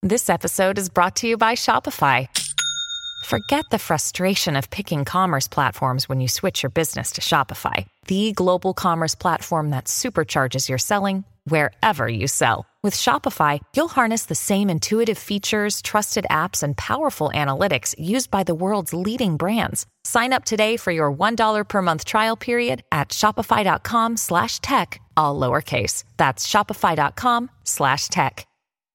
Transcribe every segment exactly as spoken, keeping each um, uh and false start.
This episode is brought to you by Shopify. Forget the frustration of picking commerce platforms when you switch your business to Shopify, the global commerce platform that supercharges your selling wherever you sell. With Shopify, you'll harness the same intuitive features, trusted apps, and powerful analytics used by the world's leading brands. Sign up today for your one dollar per month trial period at shopify.com slash tech, all lowercase. That's shopify.com slash tech.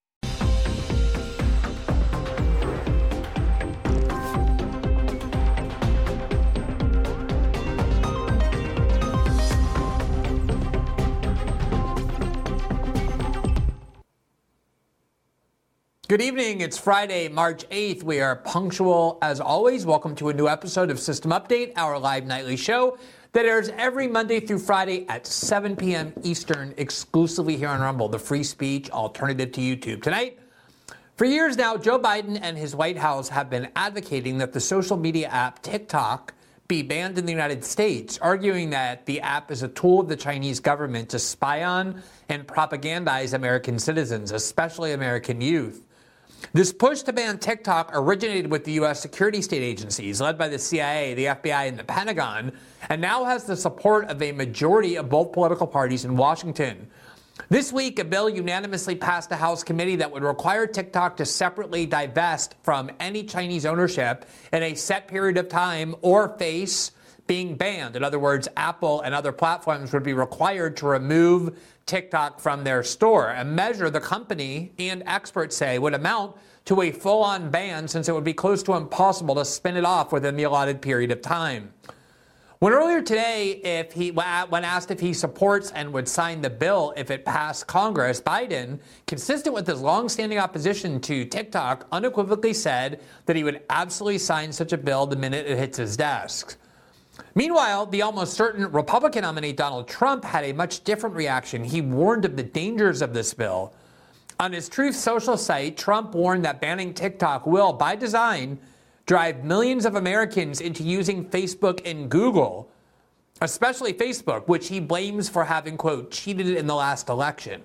Good evening. It's Friday, March eighth. We are punctual as always. Welcome to a new episode of System Update, our live nightly show that airs every Monday through Friday at seven p.m. Eastern, exclusively here on Rumble, the free speech alternative to YouTube. Tonight, for years now, Joe Biden and his White House have been advocating that the social media app TikTok be banned in the United States, arguing that the app is a tool of the Chinese government to spy on and propagandize American citizens, especially American youth. This push to ban TikTok originated with the U S security state agencies, led by the C I A, the F B I, and the Pentagon, and now has the support of a majority of both political parties in Washington. This week, a bill unanimously passed a House committee that would require TikTok to separately divest from any Chinese ownership in a set period of time or face being banned. In other words, Apple and other platforms would be required to remove TikTok from their store, a measure the company and experts say would amount to a full-on ban, since it would be close to impossible to spin it off within the allotted period of time. When earlier today, if he, when asked if he supports and would sign the bill if it passed Congress, Biden, consistent with his long-standing opposition to TikTok, unequivocally said that he would absolutely sign such a bill the minute it hits his desk. Meanwhile, the almost certain Republican nominee Donald Trump had a much different reaction. He warned of the dangers of this bill. On his Truth Social site, Trump warned that banning TikTok will, by design, drive millions of Americans into using Facebook and Google, especially Facebook, which he blames for having, quote, cheated in the last election.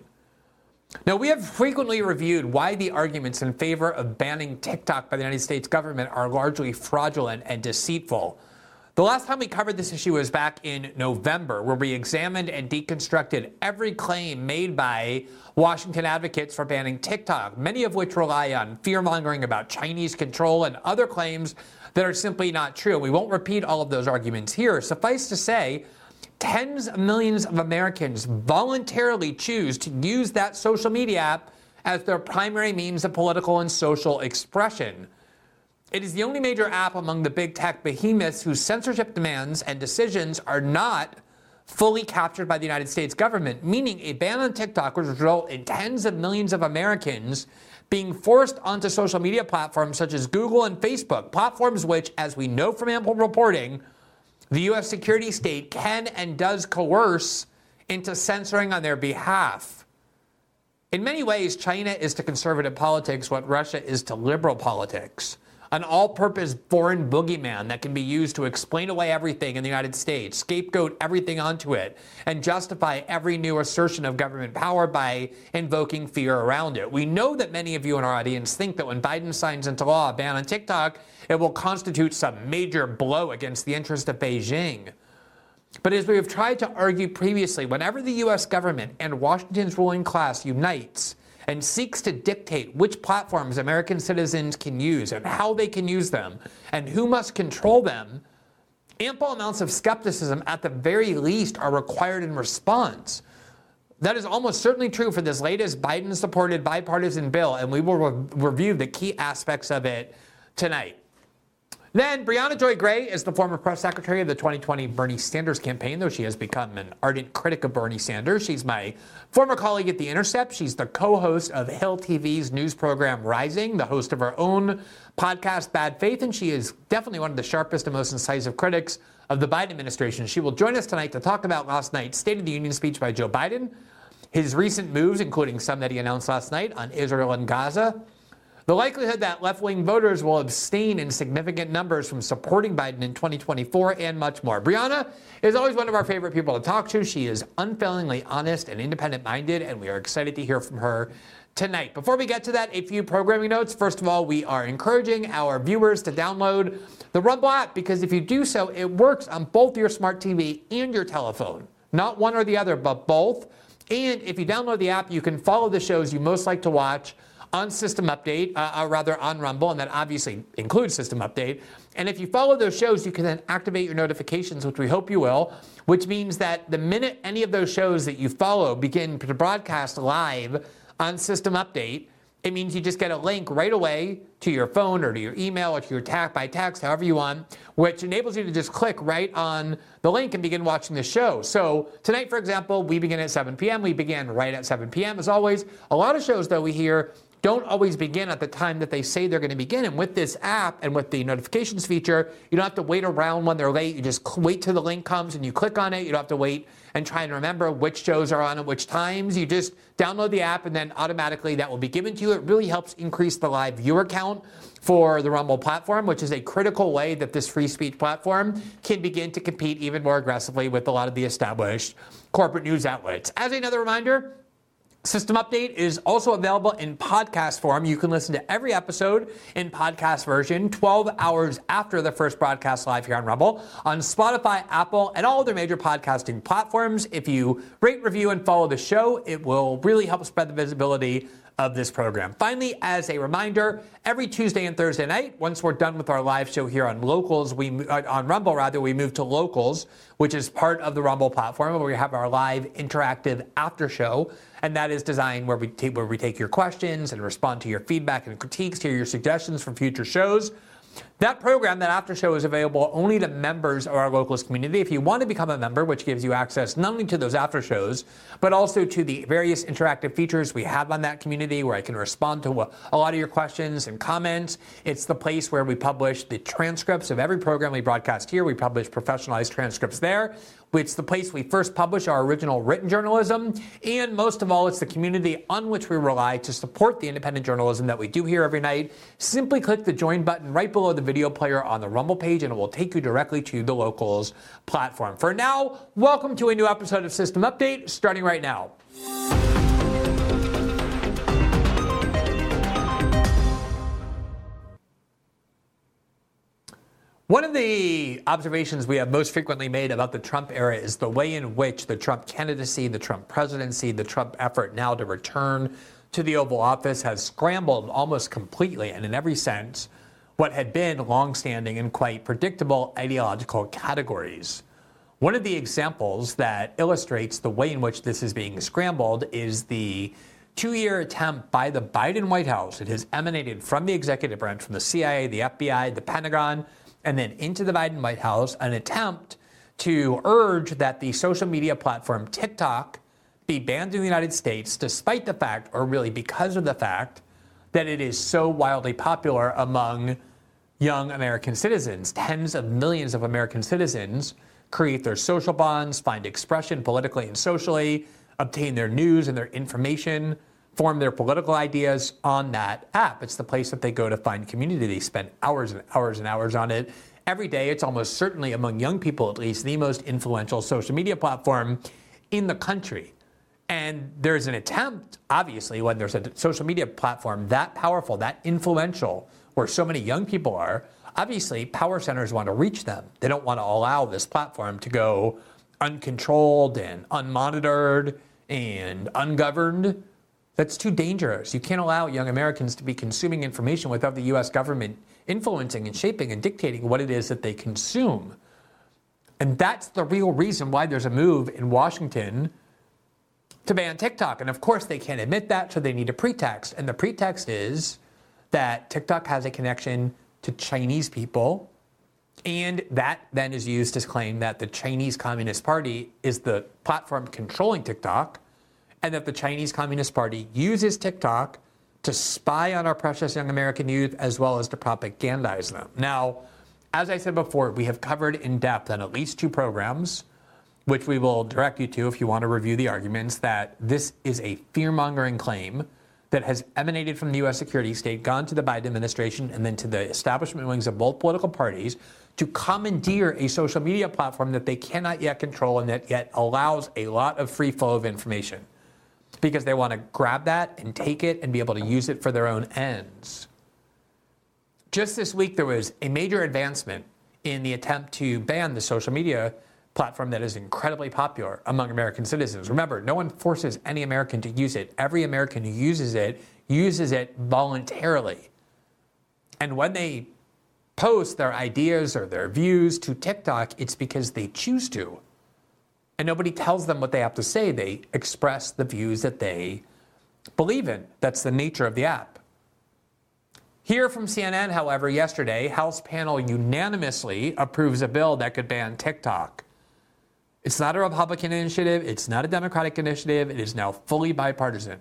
Now, we have frequently reviewed why the arguments in favor of banning TikTok by the United States government are largely fraudulent and deceitful. The last time we covered this issue was back in November, where we examined and deconstructed every claim made by Washington advocates for banning TikTok, many of which rely on fear-mongering about Chinese control and other claims that are simply not true. We won't repeat all of those arguments here. Suffice to say, tens of millions of Americans voluntarily choose to use that social media app as their primary means of political and social expression. It is the only major app among the big tech behemoths whose censorship demands and decisions are not fully captured by the United States government, meaning a ban on TikTok would result in tens of millions of Americans being forced onto social media platforms such as Google and Facebook, platforms which, as we know from ample reporting, the U S security state can and does coerce into censoring on their behalf. In many ways, China is to conservative politics what Russia is to liberal politics. An all-purpose foreign boogeyman that can be used to explain away everything in the United States, scapegoat everything onto it, and justify every new assertion of government power by invoking fear around it. We know that many of you in our audience think that when Biden signs into law a ban on TikTok, it will constitute some major blow against the interest of Beijing. But as we have tried to argue previously, whenever the U S government and Washington's ruling class unites and seeks to dictate which platforms American citizens can use and how they can use them and who must control them, ample amounts of skepticism at the very least are required in response. That is almost certainly true for this latest Biden-supported bipartisan bill, and we will re- review the key aspects of it tonight. Then, Briahna Joy Gray is the former press secretary of the twenty twenty Bernie Sanders campaign, though she has become an ardent critic of Bernie Sanders. She's my former colleague at The Intercept. She's the co-host of Hill T V's news program Rising, the host of her own podcast, Bad Faith, and she is definitely one of the sharpest and most incisive critics of the Biden administration. She will join us tonight to talk about last night's State of the Union speech by Joe Biden, his recent moves, including some that he announced last night on Israel and Gaza, the likelihood that left-wing voters will abstain in significant numbers from supporting Biden in twenty twenty-four, and much more. Brianna is always one of our favorite people to talk to. She is unfailingly honest and independent-minded, and we are excited to hear from her tonight. Before we get to that, a few programming notes. First of all, we are encouraging our viewers to download the Rumble app, because if you do so, it works on both your smart T V and your telephone. Not one or the other, but both. And if you download the app, you can follow the shows you most like to watch on System Update, uh, or rather on Rumble, and that obviously includes System Update. And if you follow those shows, you can then activate your notifications, which we hope you will, which means that the minute any of those shows that you follow begin to broadcast live on System Update, it means you just get a link right away to your phone or to your email or to your tag by text, however you want, which enables you to just click right on the link and begin watching the show. So tonight, for example, we begin at seven p.m. We began right at seven p.m. as always. A lot of shows, though, we hear don't always begin at the time that they say they're going to begin. And with this app and with the notifications feature, you don't have to wait around when they're late. You just wait till the link comes and you click on it. You don't have to wait and try and remember which shows are on at which times. You just download the app and then automatically that will be given to you. It really helps increase the live viewer count for the Rumble platform, which is a critical way that this free speech platform can begin to compete even more aggressively with a lot of the established corporate news outlets. As another reminder, System Update is also available in podcast form. You can listen to every episode in podcast version twelve hours after the first broadcast live here on Rumble on Spotify, Apple, and all other major podcasting platforms. If you rate, review, and follow the show, it will really help spread the visibility of this program. Finally, as a reminder, every Tuesday and Thursday night, once we're done with our live show here on Locals, we uh, on Rumble rather, we move to Locals, which is part of the Rumble platform, where we have our live interactive after show, and that is designed where we take where we take your questions and respond to your feedback and critiques, hear your suggestions for future shows. That program, that after show, is available only to members of our Locals community. If you want to become a member, which gives you access not only to those after shows, but also to the various interactive features we have on that community, where I can respond to a, a lot of your questions and comments. It's the place where we publish the transcripts of every program we broadcast here. We publish professionalized transcripts there. It's the place we first publish our original written journalism, and most of all, it's the community on which we rely to support the independent journalism that we do here every night. Simply click the join button right below the video player on the Rumble page, and it will take you directly to the Locals platform. For now, welcome to a new episode of System Update, starting right now. One of the observations we have most frequently made about the Trump era is the way in which the Trump candidacy, the Trump presidency, the Trump effort now to return to the Oval Office has scrambled almost completely, and in every sense, what had been longstanding and quite predictable ideological categories. One of the examples that illustrates the way in which this is being scrambled is the two-year attempt by the Biden White House. It has emanated from the executive branch, from the C I A, the F B I, the Pentagon, and then into the Biden White House, an attempt to urge that the social media platform TikTok be banned in the United States, despite the fact, or really because of the fact, that it is so wildly popular among young American citizens. Tens of millions of American citizens create their social bonds, find expression politically and socially, obtain their news and their information, form their political ideas on that app. It's the place that they go to find community. They spend hours and hours and hours on it every day. It's almost certainly, among young people at least, the most influential social media platform in the country. And there's an attempt, obviously, when there's a social media platform that powerful, that influential, where so many young people are, obviously power centers want to reach them. They don't want to allow this platform to go uncontrolled and unmonitored and ungoverned. That's too dangerous. You can't allow young Americans to be consuming information without the U S government influencing and shaping and dictating what it is that they consume. And that's the real reason why there's a move in Washington to ban TikTok. And of course, they can't admit that, so they need a pretext. And the pretext is that TikTok has a connection to Chinese people. And that then is used to claim that the Chinese Communist Party is the platform controlling TikTok, and that the Chinese Communist Party uses TikTok to spy on our precious young American youth as well as to propagandize them. Now, as I said before, we have covered in depth on at least two programs, which we will direct you to if you want to review the arguments, that this is a fear-mongering claim that has emanated from the U S security state, gone to the Biden administration, and then to the establishment wings of both political parties to commandeer a social media platform that they cannot yet control and that yet allows a lot of free flow of information because they want to grab that and take it and be able to use it for their own ends. Just this week, there was a major advancement in the attempt to ban the social media platform that is incredibly popular among American citizens. Remember, no one forces any American to use it. Every American who uses it uses it voluntarily. And when they post their ideas or their views to TikTok, it's because they choose to. And nobody tells them what they have to say. They express the views that they believe in. That's the nature of the app. Here from C N N, however, yesterday, House panel unanimously approves a bill that could ban TikTok. It's not a Republican initiative. It's not a Democratic initiative. It is now fully bipartisan.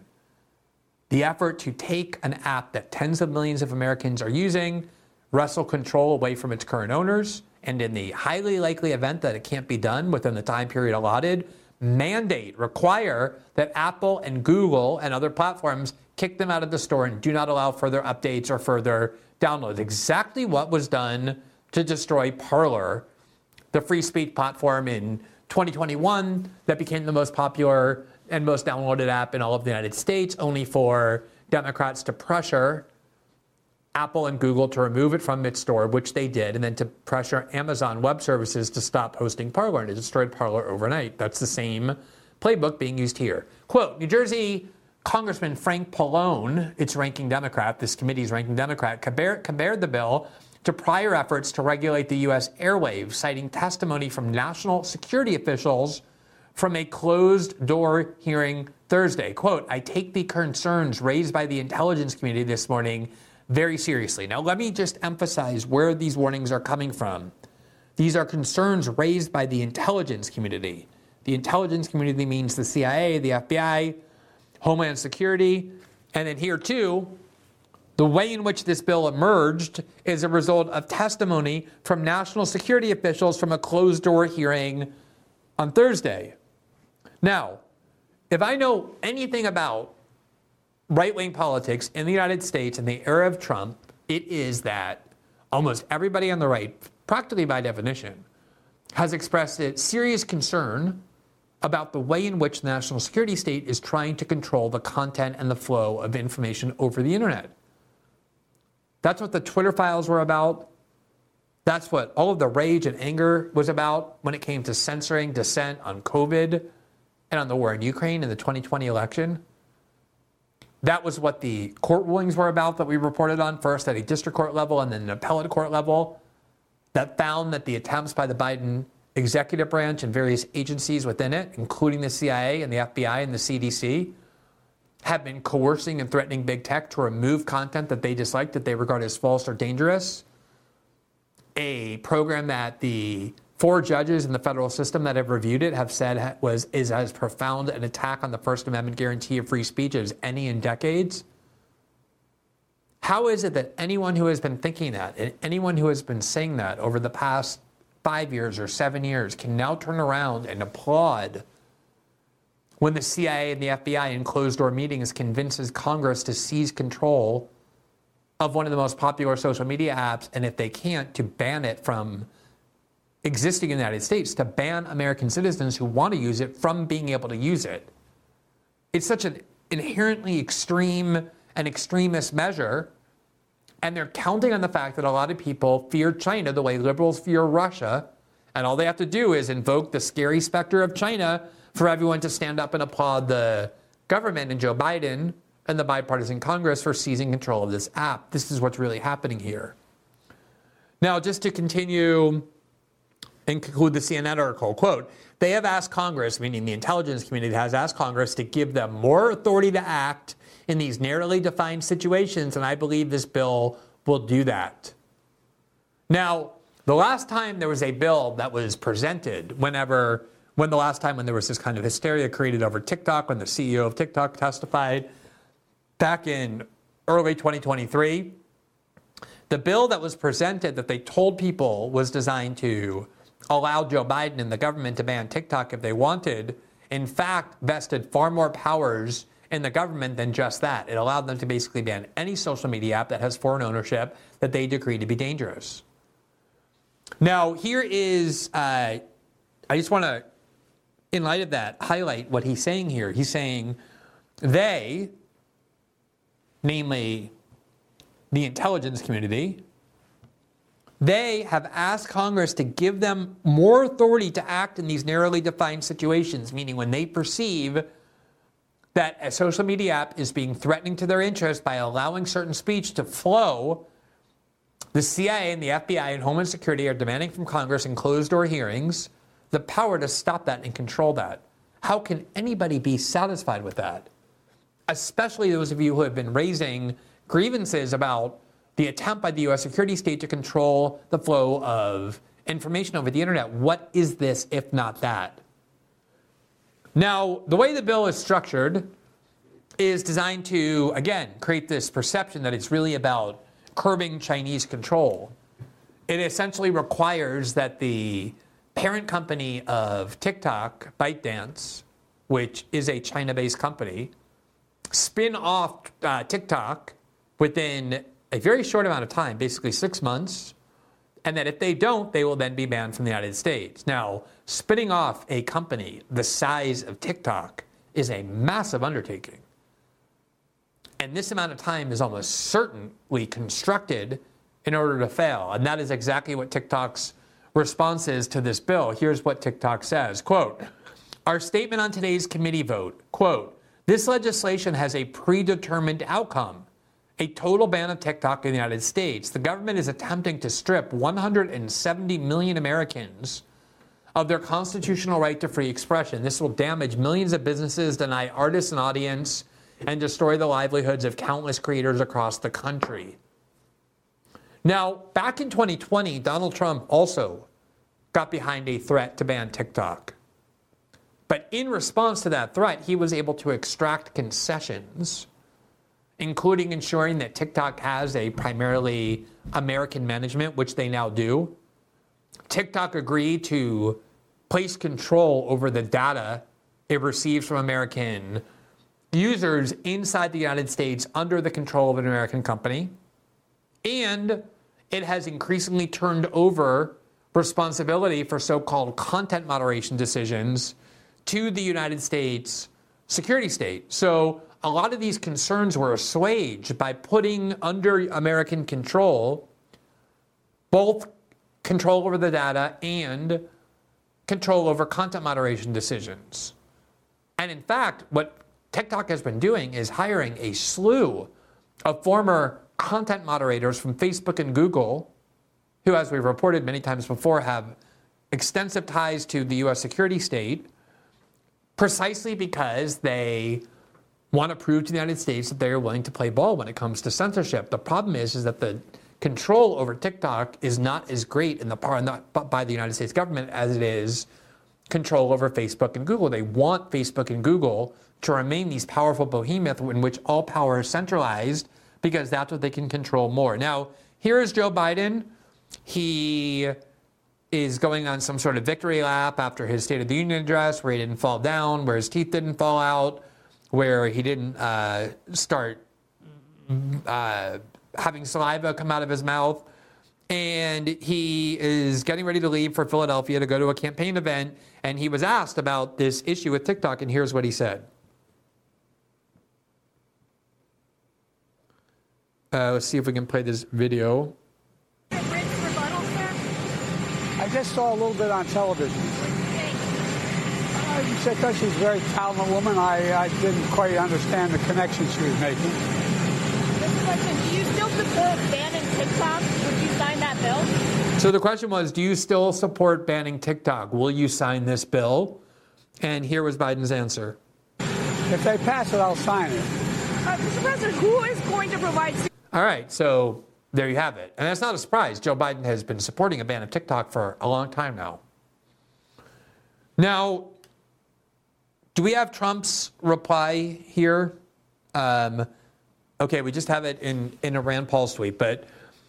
The effort to take an app that tens of millions of Americans are using, wrestle control away from its current owners, and in the highly likely event that it can't be done within the time period allotted, mandate, require that Apple and Google and other platforms kick them out of the store and do not allow further updates or further downloads. Exactly what was done to destroy Parler, the free speech platform in twenty twenty-one that became the most popular and most downloaded app in all of the United States, only for Democrats to pressure Apple and Google to remove it from its store, which they did, and then to pressure Amazon Web Services to stop hosting Parler, and it destroyed Parler overnight. That's the same playbook being used here. Quote, New Jersey Congressman Frank Pallone, its ranking Democrat, this committee's ranking Democrat, compared, compared the bill to prior efforts to regulate the U S airwaves, citing testimony from national security officials from a closed-door hearing Thursday. Quote, I take the concerns raised by the intelligence community this morning very seriously. Now, let me just emphasize where these warnings are coming from. These are concerns raised by the intelligence community. The intelligence community means the C I A, the F B I, Homeland Security, and then here too, the way in which this bill emerged is a result of testimony from national security officials from a closed-door hearing on Thursday. Now, if I know anything about right-wing politics in the United States in the era of Trump, it is that almost everybody on the right, practically by definition, has expressed a serious concern about the way in which the national security state is trying to control the content and the flow of information over the internet. That's what the Twitter files were about. That's what all of the rage and anger was about when it came to censoring dissent on COVID and on the war in Ukraine in the twenty twenty election. That was what the court rulings were about that we reported on, first at a district court level and then an appellate court level, that found that the attempts by the Biden executive branch and various agencies within it, including the C I A and the F B I and the C D C, have been coercing and threatening big tech to remove content that they dislike, that they regard as false or dangerous. A program that the four judges in the federal system that have reviewed it have said was is as profound an attack on the First Amendment guarantee of free speech as any in decades. How is it that anyone who has been thinking that and anyone who has been saying that over the past five years or seven years can now turn around and applaud when the C I A and the F B I in closed-door meetings convinces Congress to seize control of one of the most popular social media apps, and if they can't, to ban it from existing in the United States, to ban American citizens who want to use it from being able to use it? It's such an inherently extreme and extremist measure, and they're counting on the fact that a lot of people fear China the way liberals fear Russia, and all they have to do is invoke the scary specter of China for everyone to stand up and applaud the government and Joe Biden and the bipartisan Congress for seizing control of this app. This is what's really happening here. Now, just to continue and conclude the C N N article, quote, they have asked Congress, meaning the intelligence community has asked Congress to give them more authority to act in these narrowly defined situations, and I believe this bill will do that. Now, the last time there was a bill that was presented, whenever, when the last time when there was this kind of hysteria created over TikTok, when the C E O of TikTok testified back in early twenty twenty-three, the bill that was presented that they told people was designed to allow Joe Biden and the government to ban TikTok if they wanted, in fact, vested far more powers in the government than just that. It allowed them to basically ban any social media app that has foreign ownership that they decree to be dangerous. Now, here is, uh, I just want to, in light of that, highlight what he's saying here. He's saying they, namely the intelligence community, they have asked Congress to give them more authority to act in these narrowly defined situations, meaning when they perceive that a social media app is being threatening to their interest by allowing certain speech to flow, the C I A and the F B I and Homeland Security are demanding from Congress in closed-door hearings the power to stop that and control that. How can anybody be satisfied with that? Especially those of you who have been raising grievances about the attempt by the U S security state to control the flow of information over the internet. What is this if not that? Now, the way the bill is structured is designed to, again, create this perception that it's really about curbing Chinese control. It essentially requires that the parent company of TikTok, ByteDance, which is a China-based company, spin off uh, TikTok within a very short amount of time, basically six months, and that if they don't, they will then be banned from the United States. Now, spinning off a company the size of TikTok is a massive undertaking. And this amount of time is almost certainly constructed in order to fail. And that is exactly what TikTok's response is to this bill. Here's what TikTok says, quote, our statement on today's committee vote, quote, this legislation has a predetermined outcome, a total ban of TikTok in the United States. The government is attempting to strip one hundred seventy million Americans of their constitutional right to free expression. This will damage millions of businesses, deny artists an audience, and destroy the livelihoods of countless creators across the country. Now, back in twenty twenty, Donald Trump also got behind a threat to ban TikTok. But in response to that threat, he was able to extract concessions, including ensuring that TikTok has a primarily American management, which they now do. TikTok agreed to place control over the data it receives from American users inside the United States under the control of an American company. And it has increasingly turned over responsibility for so-called content moderation decisions to the United States security state. So a lot of these concerns were assuaged by putting under American control both control over the data and control over content moderation decisions. And in fact, what TikTok has been doing is hiring a slew of former content moderators from Facebook and Google, who, as we've reported many times before, have extensive ties to the U S security state, precisely because they want to prove to the United States that they are willing to play ball when it comes to censorship. The problem is, is that the control over TikTok is not as great in the part not by the United States government as it is control over Facebook and Google. They want Facebook and Google to remain these powerful behemoths in which all power is centralized, because that's what they can control more. Now, here is Joe Biden. He is going on some sort of victory lap after his State of the Union address, where he didn't fall down, where his teeth didn't fall out, where he didn't uh, start uh, having saliva come out of his mouth. And he is getting ready to leave for Philadelphia to go to a campaign event. And he was asked about this issue with TikTok, and here's what he said. Uh, let's see if we can play this video. I just saw a little bit on television. I thought she was a very talented woman. I, I didn't quite understand the connection she was making. Just a question. Do you still support banning TikTok? Would you sign that bill? So the question was, do you still support banning TikTok? Will you sign this bill? And here was Biden's answer. If they pass it, I'll sign it. Uh, Mister President, who is going to provide... All right, so there you have it. And that's not a surprise. Joe Biden has been supporting a ban of TikTok for a long time now. Now, do we have Trump's reply here? Um, okay, we just have it in, in a Rand Paul tweet. But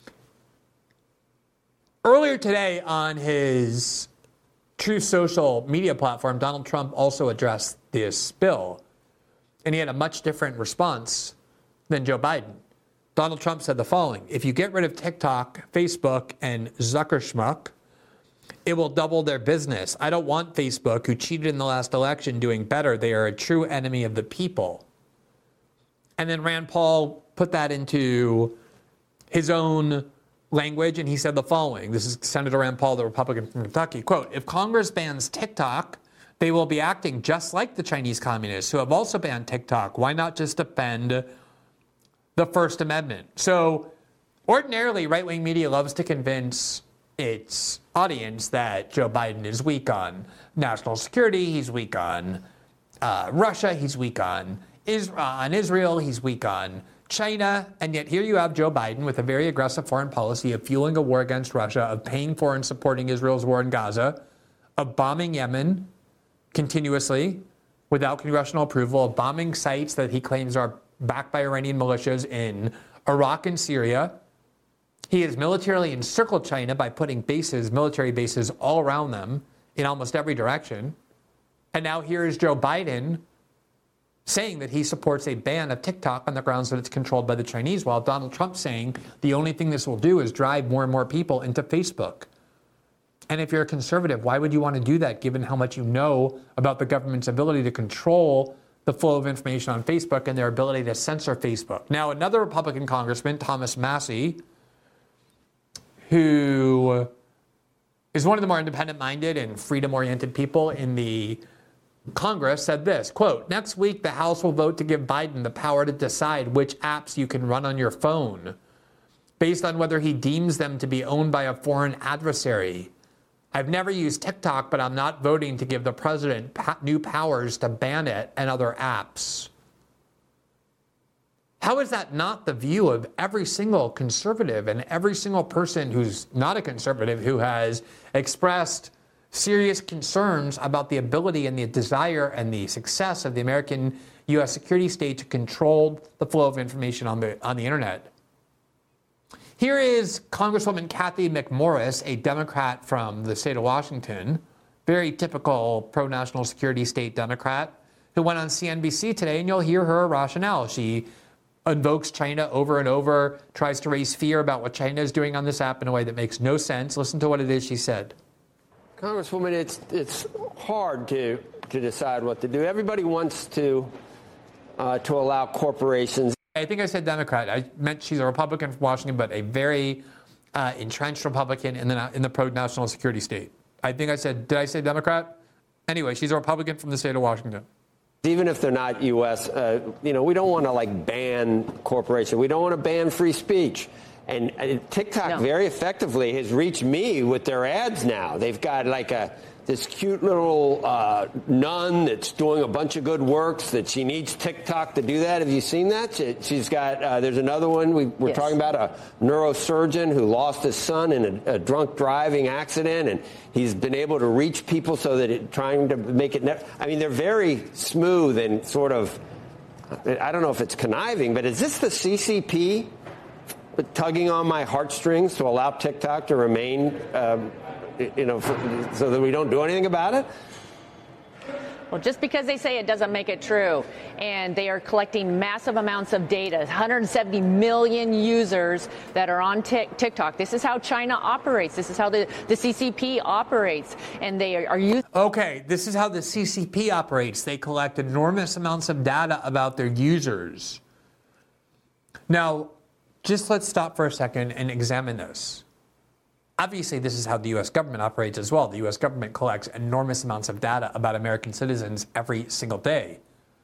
earlier today on his Truth Social media platform, Donald Trump also addressed this bill. And he had a much different response than Joe Biden. Donald Trump said the following: if you get rid of TikTok, Facebook, and Zuckerschmuck, it will double their business. I don't want Facebook, who cheated in the last election, doing better. They are a true enemy of the people. And then Rand Paul put that into his own language, and he said the following. This is Senator Rand Paul, the Republican from Kentucky. Quote, if Congress bans TikTok, they will be acting just like the Chinese communists who have also banned TikTok. Why not just defend the First Amendment? So ordinarily, right-wing media loves to convince its audience that Joe Biden is weak on national security, he's weak on uh, Russia, he's weak on, Is- uh, on Israel, he's weak on China, and yet here you have Joe Biden with a very aggressive foreign policy of fueling a war against Russia, of paying for and supporting Israel's war in Gaza, of bombing Yemen continuously without congressional approval, of bombing sites that he claims are backed by Iranian militias in Iraq and Syria. He has militarily encircled China by putting bases, military bases, all around them in almost every direction. And now here is Joe Biden saying that he supports a ban of TikTok on the grounds that it's controlled by the Chinese, while Donald Trump saying the only thing this will do is drive more and more people into Facebook. And if you're a conservative, why would you want to do that, given how much you know about the government's ability to control the flow of information on Facebook and their ability to censor Facebook? Now, another Republican congressman, Thomas Massie, who is one of the more independent-minded and freedom-oriented people in the Congress, said this, quote, next week the House will vote to give Biden the power to decide which apps you can run on your phone based on whether he deems them to be owned by a foreign adversary. I've never used TikTok, but I'm not voting to give the president pa- new powers to ban it and other apps. How is that not the view of every single conservative and every single person who's not a conservative who has expressed serious concerns about the ability and the desire and the success of the American U S security state to control the flow of information on the on the internet? Here is Congresswoman Kathy McMorris, a Democrat from the state of Washington, very typical pro-national security state Democrat, who went on C N B C today, and you'll hear her rationale. She invokes China over and over, tries to raise fear about what China is doing on this app in a way that makes no sense. Listen to what it is she said. Congresswoman, it's it's hard to to decide what to do. Everybody wants to uh, to allow corporations. I think I said Democrat. I meant she's a Republican from Washington, but a very uh, entrenched Republican in the in the pro-national security state. I think I said, did I say Democrat? Anyway, she's a Republican from the state of Washington. Even if they're not U S, uh, you know, we don't want to like ban corporations. We don't want to ban free speech. And uh, TikTok no. very effectively has reached me with their ads now. They've got like a this cute little uh, nun that's doing a bunch of good works that she needs TikTok to do that. Have you seen that? She, she's got, uh, there's another one we, we're yes. talking about, a neurosurgeon who lost his son in a, a drunk driving accident, and he's been able to reach people so that it, trying to make it, ne- I mean, they're very smooth and sort of, I don't know if it's conniving, but is this the C C P tugging on my heartstrings to allow TikTok to remain, um, you know, for, so that we don't do anything about it? Well, just because they say it doesn't make it true. And they are collecting massive amounts of data, one hundred seventy million users that are on TikTok. This is how China operates. This is how the, the C C P operates. And they are, are using. Okay, this is how the C C P operates. They collect enormous amounts of data about their users. Now, just let's stop for a second and examine this. Obviously, this is how the U S government operates as well. The U S government collects enormous amounts of data about American citizens every single day.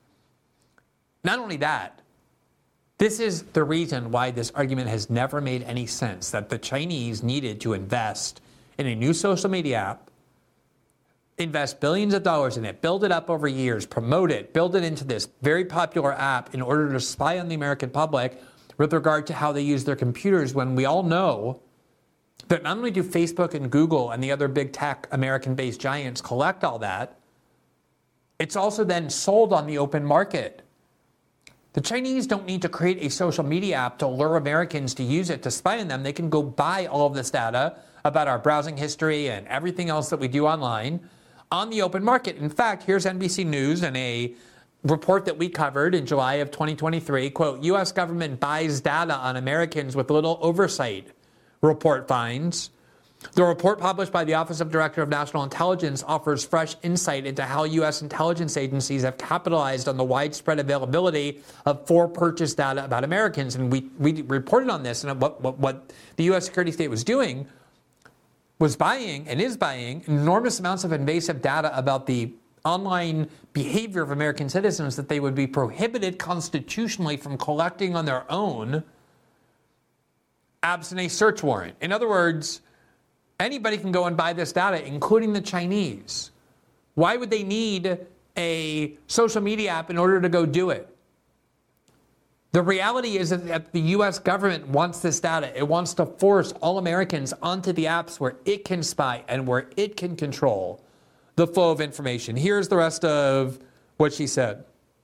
Not only that, this is the reason why this argument has never made any sense, that the Chinese needed to invest in a new social media app, invest billions of dollars in it, build it up over years, promote it, build it into this very popular app in order to spy on the American public with regard to how they use their computers, when we all know that not only do Facebook and Google and the other big tech American-based giants collect all that, it's also then sold on the open market. The Chinese don't need to create a social media app to lure Americans to use it to spy on them. They can go buy all of this data about our browsing history and everything else that we do online on the open market. In fact, here's N B C News and a report that we covered in July of twenty twenty-three, quote, U S government buys data on Americans with little oversight, report finds. The report published by the Office of Director of National Intelligence offers fresh insight into how U S intelligence agencies have capitalized on the widespread availability of for-purchase data about Americans. And we, we reported on this, and what, what, what the U S security state was doing was buying and is buying enormous amounts of invasive data about the online behavior of American citizens that they would be prohibited constitutionally from collecting on their own absent a search warrant. In other words, anybody can go and buy this data, including the Chinese. Why would they need a social media app in order to go do it? The reality is that the U S government wants this data. It wants to force all Americans onto the apps where it can spy and where it can control the flow of information. Here's the rest of what she said.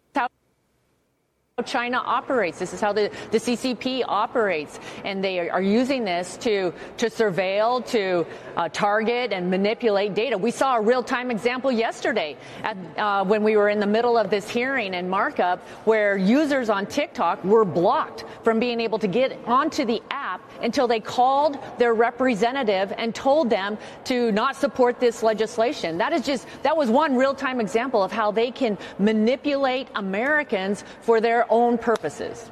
China operates. This is how the, the C C P operates, and they are, are using this to to surveil, to uh, target and manipulate data. We saw a real-time example yesterday at, uh, when we were in the middle of this hearing and markup, where users on TikTok were blocked from being able to get onto the app until they called their representative and told them to not support this legislation. That is just that was one real-time example of how they can manipulate Americans for their own purposes.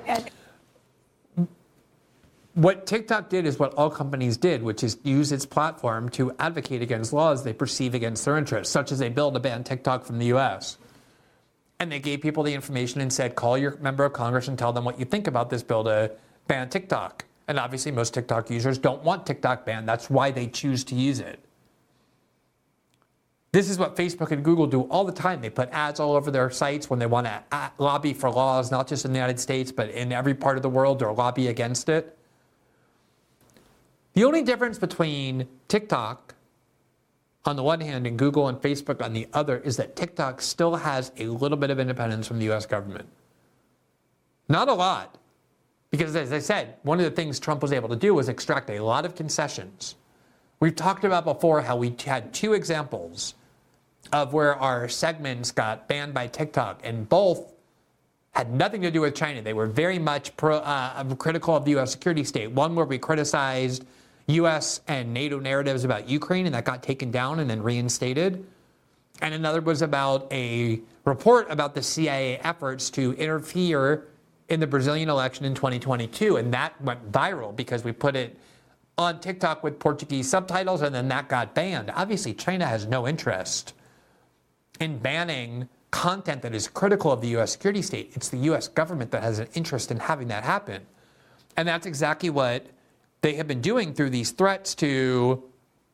What TikTok did is what all companies did, which is use its platform to advocate against laws they perceive against their interests, such as a bill to ban TikTok from the U S. And they gave people the information and said, call your member of Congress and tell them what you think about this bill to ban TikTok. And obviously most TikTok users don't want TikTok banned. That's why they choose to use it. This is what Facebook and Google do all the time. They put ads all over their sites when they want to lobby for laws, not just in the United States, but in every part of the world, or lobby against it. The only difference between TikTok on the one hand and Google and Facebook on the other is that TikTok still has a little bit of independence from the U S government. Not a lot. Because as I said, one of the things Trump was able to do was extract a lot of concessions. We've talked about before how we had two examples of where our segments got banned by TikTok, and both had nothing to do with China. They were very much pro, uh, critical of the U S security state. One where we criticized U S and NATO narratives about Ukraine, and that got taken down and then reinstated. And another was about a report about the C I A efforts to interfere in the Brazilian election in twenty twenty-two, and that went viral because we put it on TikTok with Portuguese subtitles, and then that got banned. Obviously, China has no interest in banning content that is critical of the U S security state. It's the U S government that has an interest in having that happen. And that's exactly what they have been doing through these threats to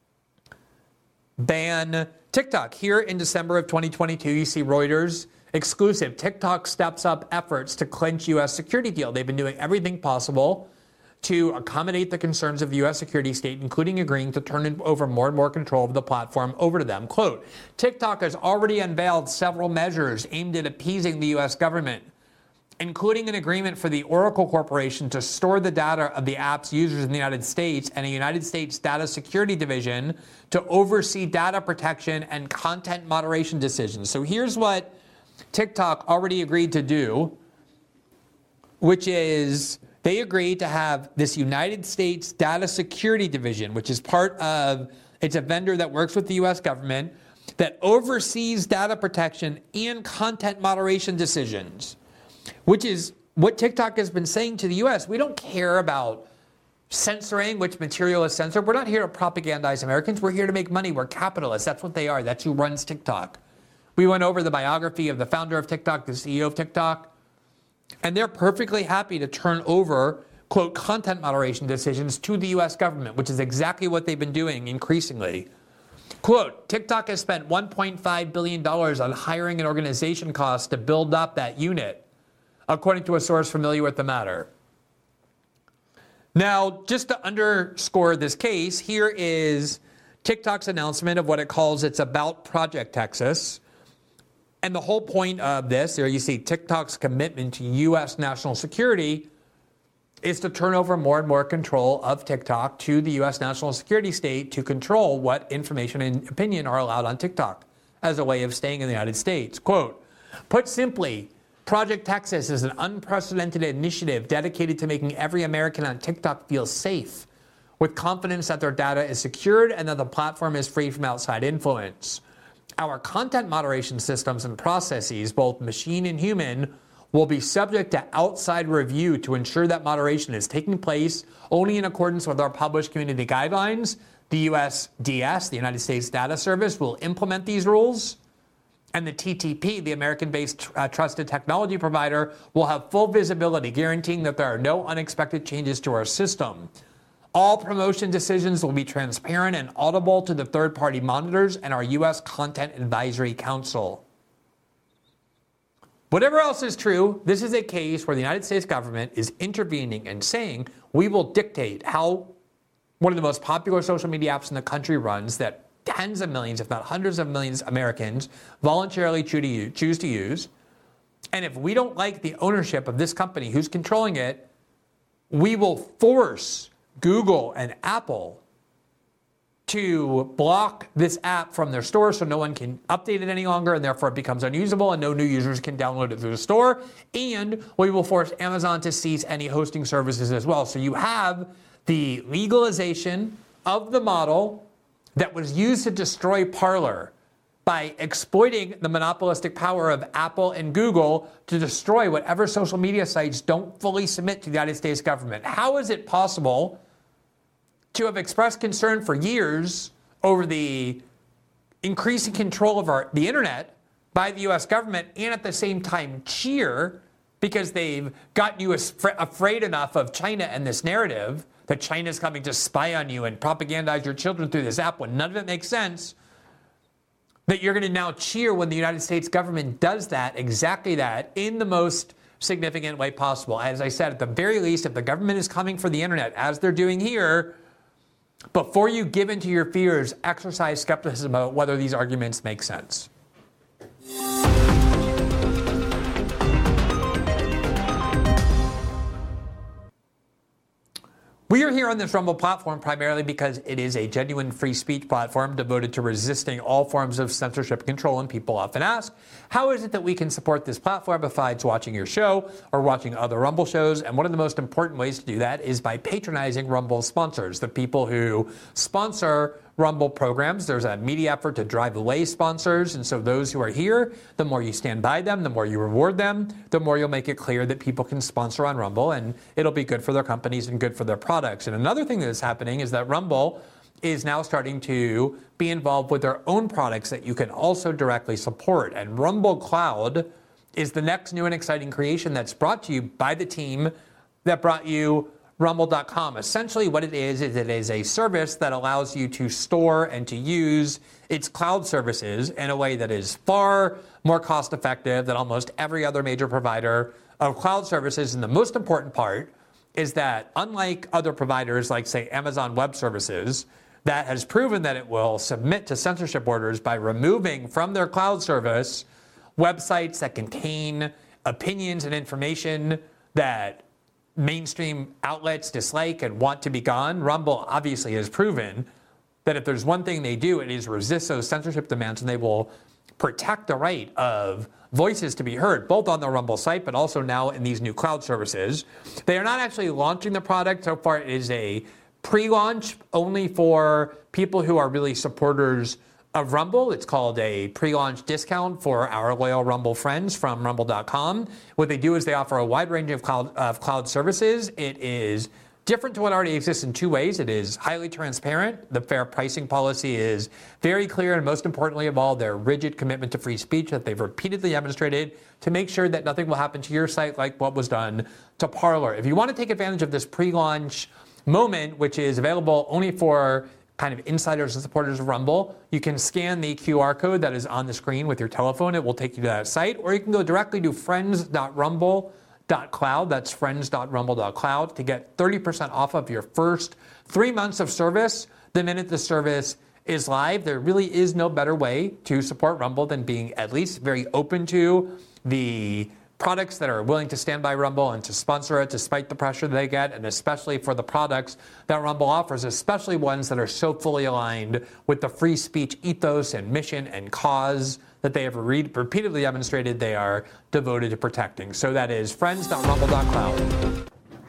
ban TikTok. Here in December of twenty twenty-two, you see Reuters exclusive. TikTok steps up efforts to clinch U S security deal. They've been doing everything possible to accommodate the concerns of the U S security state, including agreeing to turn over more and more control of the platform over to them. Quote, TikTok has already unveiled several measures aimed at appeasing the U S government, including an agreement for the Oracle Corporation to store the data of the app's users in the United States and a United States data security division to oversee data protection and content moderation decisions. So here's what TikTok already agreed to do, which is they agreed to have this United States Data Security Division, which is part of, it's a vendor that works with the U S government that oversees data protection and content moderation decisions, which is what TikTok has been saying to the U S. We don't care about censoring which material is censored. We're not here to propagandize Americans. We're here to make money. We're capitalists. That's what they are. That's who runs TikTok. We went over the biography of the founder of TikTok, the C E O of TikTok. And they're perfectly happy to turn over, quote, content moderation decisions to the U S government, which is exactly what they've been doing increasingly. Quote, TikTok has spent one point five billion dollars on hiring and organization costs to build up that unit, according to a source familiar with the matter. Now, just to underscore this case, here is TikTok's announcement of what it calls its About Project Texas. And the whole point of this, there you see TikTok's commitment to U S national security, is to turn over more and more control of TikTok to the U S national security state to control what information and opinion are allowed on TikTok as a way of staying in the United States. Quote, Put simply, Project Texas is an unprecedented initiative dedicated to making every American on TikTok feel safe, with confidence that their data is secured and that the platform is free from outside influence. Our content moderation systems and processes, both machine and human, will be subject to outside review to ensure that moderation is taking place only in accordance with our published community guidelines. The U S D S, the United States Data Service, will implement these rules. And the T T P, the American-based uh, trusted technology provider, will have full visibility, guaranteeing that there are no unexpected changes to our system. All promotion decisions will be transparent and audible to the third-party monitors and our U S Content Advisory Council. Whatever else is true, this is a case where the United States government is intervening and saying, we will dictate how one of the most popular social media apps in the country runs, that tens of millions, if not hundreds of millions of Americans voluntarily choose to use. And if we don't like the ownership of this company who's controlling it, we will force Google and Apple to block this app from their store so no one can update it any longer, and therefore it becomes unusable and no new users can download it through the store. And we will force Amazon to cease any hosting services as well. So you have the legalization of the model that was used to destroy Parler by exploiting the monopolistic power of Apple and Google to destroy whatever social media sites don't fully submit to the United States government. How is it possible to have expressed concern for years over the increasing control of our, the internet by the U S government, and at the same time cheer because they've gotten you afraid enough of China and this narrative that China's coming to spy on you and propagandize your children through this app when none of it makes sense, that you're going to now cheer when the United States government does that, exactly that, in the most significant way possible. As I said, at the very least, if the government is coming for the internet, as they're doing here, before you give in to your fears, exercise skepticism about whether these arguments make sense. We are here on this Rumble platform primarily because it is a genuine free speech platform devoted to resisting all forms of censorship control. And people often ask, how is it that we can support this platform besides watching your show or watching other Rumble shows? And one of the most important ways to do that is by patronizing Rumble sponsors, the people who sponsor Rumble programs. There's a media effort to drive away sponsors. And so those who are here, the more you stand by them, the more you reward them, the more you'll make it clear that people can sponsor on Rumble, and it'll be good for their companies and good for their products. And another thing that is happening is that Rumble is now starting to be involved with their own products that you can also directly support. And Rumble Cloud is the next new and exciting creation that's brought to you by the team that brought you Rumble dot com. Essentially what it is, is it is a service that allows you to store and to use its cloud services in a way that is far more cost effective than almost every other major provider of cloud services. And the most important part is that unlike other providers like, say, Amazon Web Services, that has proven that it will submit to censorship orders by removing from their cloud service websites that contain opinions and information that mainstream outlets dislike and want to be gone. Rumble obviously has proven that if there's one thing they do, it is resist those censorship demands, and they will protect the right of voices to be heard, both on the Rumble site, but also now in these new cloud services. They are not actually launching the product. So far, it is a pre-launch only for people who are really supporters of Rumble. It's called a pre-launch discount for our loyal Rumble friends from Rumble dot com. What they do is they offer a wide range of cloud, of cloud services. It is different to what already exists in two ways. It is highly transparent. The fair pricing policy is very clear, and most importantly of all, their rigid commitment to free speech that they've repeatedly demonstrated to make sure that nothing will happen to your site like what was done to Parler. If you want to take advantage of this pre-launch moment, which is available only for kind of insiders and supporters of Rumble, you can scan the Q R code that is on the screen with your telephone. It will take you to that site, or you can go directly to friends dot rumble dot cloud. That's friends dot rumble dot cloud to get thirty percent off of your first three months of service the minute the service is live. There really is no better way to support Rumble than being at least very open to the products that are willing to stand by Rumble and to sponsor it despite the pressure they get, and especially for the products that Rumble offers, especially ones that are so fully aligned with the free speech ethos and mission and cause that they have re- repeatedly demonstrated they are devoted to protecting. So that is friends dot rumble dot cloud.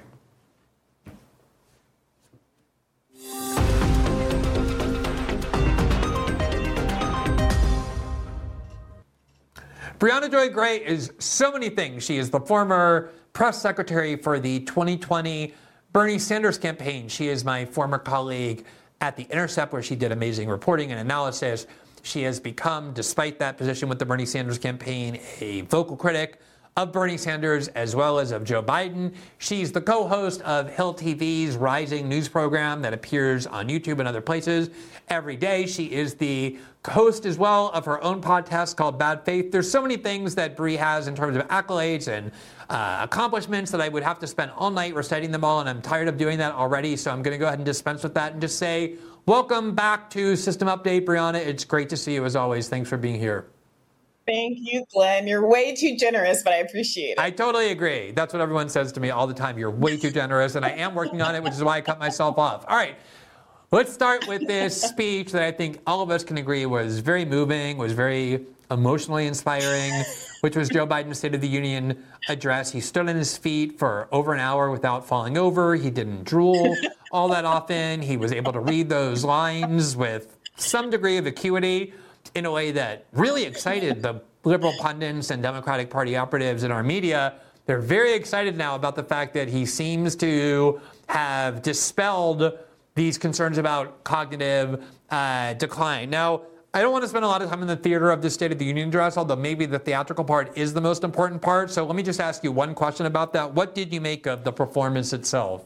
Briahna Joy Gray is so many things. She is the former press secretary for the twenty twenty Bernie Sanders campaign. She is my former colleague at The Intercept, where she did amazing reporting and analysis. She has become, despite that position with the Bernie Sanders campaign, a vocal critic of Bernie Sanders as well as of Joe Biden. She's the co-host of Hill T V's Rising news program that appears on YouTube and other places every day. She is the host as well of her own podcast called Bad Faith. There's so many things that Bri has in terms of accolades and uh, accomplishments that I would have to spend all night reciting them all, and I'm tired of doing that already, so I'm going to go ahead and dispense with that and just say welcome back to System Update, Briahna. It's great to see you as always. Thanks for being here. Thank you, Glenn. You're way too generous, but I appreciate it. I totally agree. That's what everyone says to me all the time. You're way too generous, and I am working on it, which is why I cut myself off. All right. Let's start with this speech that I think all of us can agree was very moving, was very emotionally inspiring, which was Joe Biden's State of the Union address. He stood on his feet for over an hour without falling over. He didn't drool all that often. He was able to read those lines with some degree of acuity in a way that really excited the liberal pundits and Democratic Party operatives in our media. They're very excited now about the fact that he seems to have dispelled these concerns about cognitive uh, decline. Now, I don't want to spend a lot of time in the theater of the State of the Union address, although maybe the theatrical part is the most important part. So let me just ask you one question about that. What did you make of the performance itself?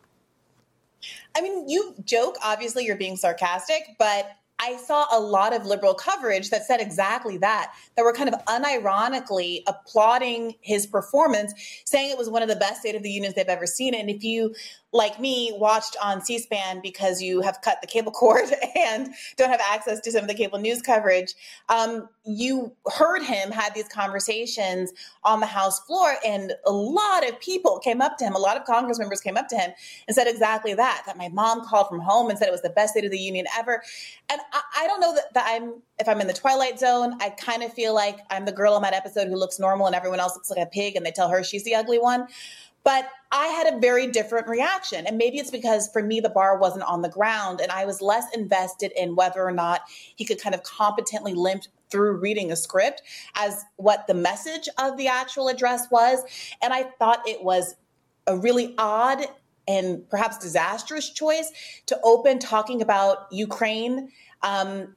I mean, you joke, obviously you're being sarcastic, but I saw a lot of liberal coverage that said exactly that, that were kind of unironically applauding his performance, saying it was one of the best State of the Unions they've ever seen. And if you, like me, watched on C-SPAN because you have cut the cable cord and don't have access to some of the cable news coverage, um, you heard him had these conversations on the House floor, and a lot of people came up to him, a lot of Congress members came up to him and said exactly that, that my mom called from home and said it was the best State of the Union ever. And I, I don't know that, that I'm, if I'm in the Twilight Zone, I kind of feel like I'm the girl on that episode who looks normal and everyone else looks like a pig and they tell her she's the ugly one. But I had a very different reaction. And maybe it's because for me, the bar wasn't on the ground and I was less invested in whether or not he could kind of competently limp through reading a script as what the message of the actual address was. And I thought it was a really odd and perhaps disastrous choice to open talking about Ukraine um,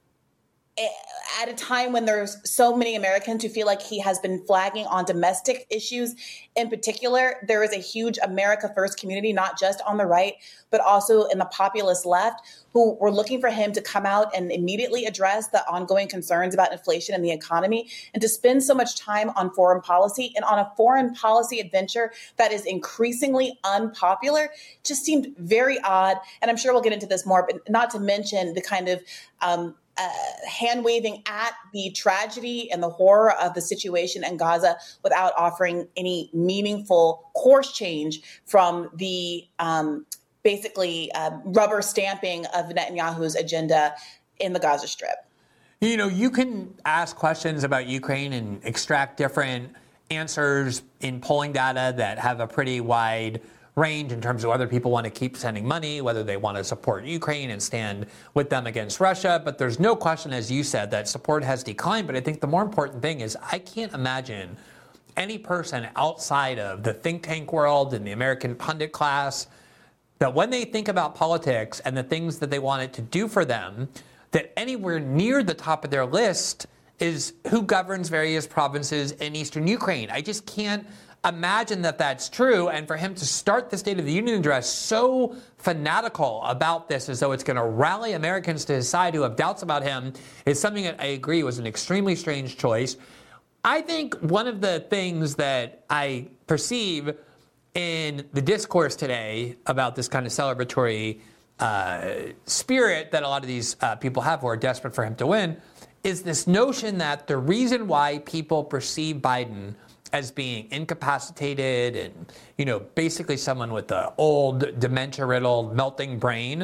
at a time when there's so many Americans who feel like he has been flagging on domestic issues. In particular, there is a huge America First community, not just on the right, but also in the populist left, who were looking for him to come out and immediately address the ongoing concerns about inflation and the economy, and to spend so much time on foreign policy and on a foreign policy adventure that is increasingly unpopular just seemed very odd. And I'm sure we'll get into this more, but not to mention the kind of um, Uh, hand-waving at the tragedy and the horror of the situation in Gaza without offering any meaningful course change from the um, basically uh, rubber stamping of Netanyahu's agenda in the Gaza Strip. You know, you can ask questions about Ukraine and extract different answers in polling data that have a pretty wide range in terms of whether people want to keep sending money, whether they want to support Ukraine and stand with them against Russia. But there's no question, as you said, that support has declined. But I think the more important thing is I can't imagine any person outside of the think tank world and the American pundit class that when they think about politics and the things that they want it to do for them, that anywhere near the top of their list is who governs various provinces in eastern Ukraine. I just can't imagine that that's true, and for him to start the State of the Union address so fanatical about this as though it's going to rally Americans to his side who have doubts about him is something that I agree was an extremely strange choice. I think one of the things that I perceive in the discourse today about this kind of celebratory uh, spirit that a lot of these uh, people have who are desperate for him to win is this notion that the reason why people perceive Biden as being incapacitated and, you know, basically someone with an old, dementia-riddled, melting brain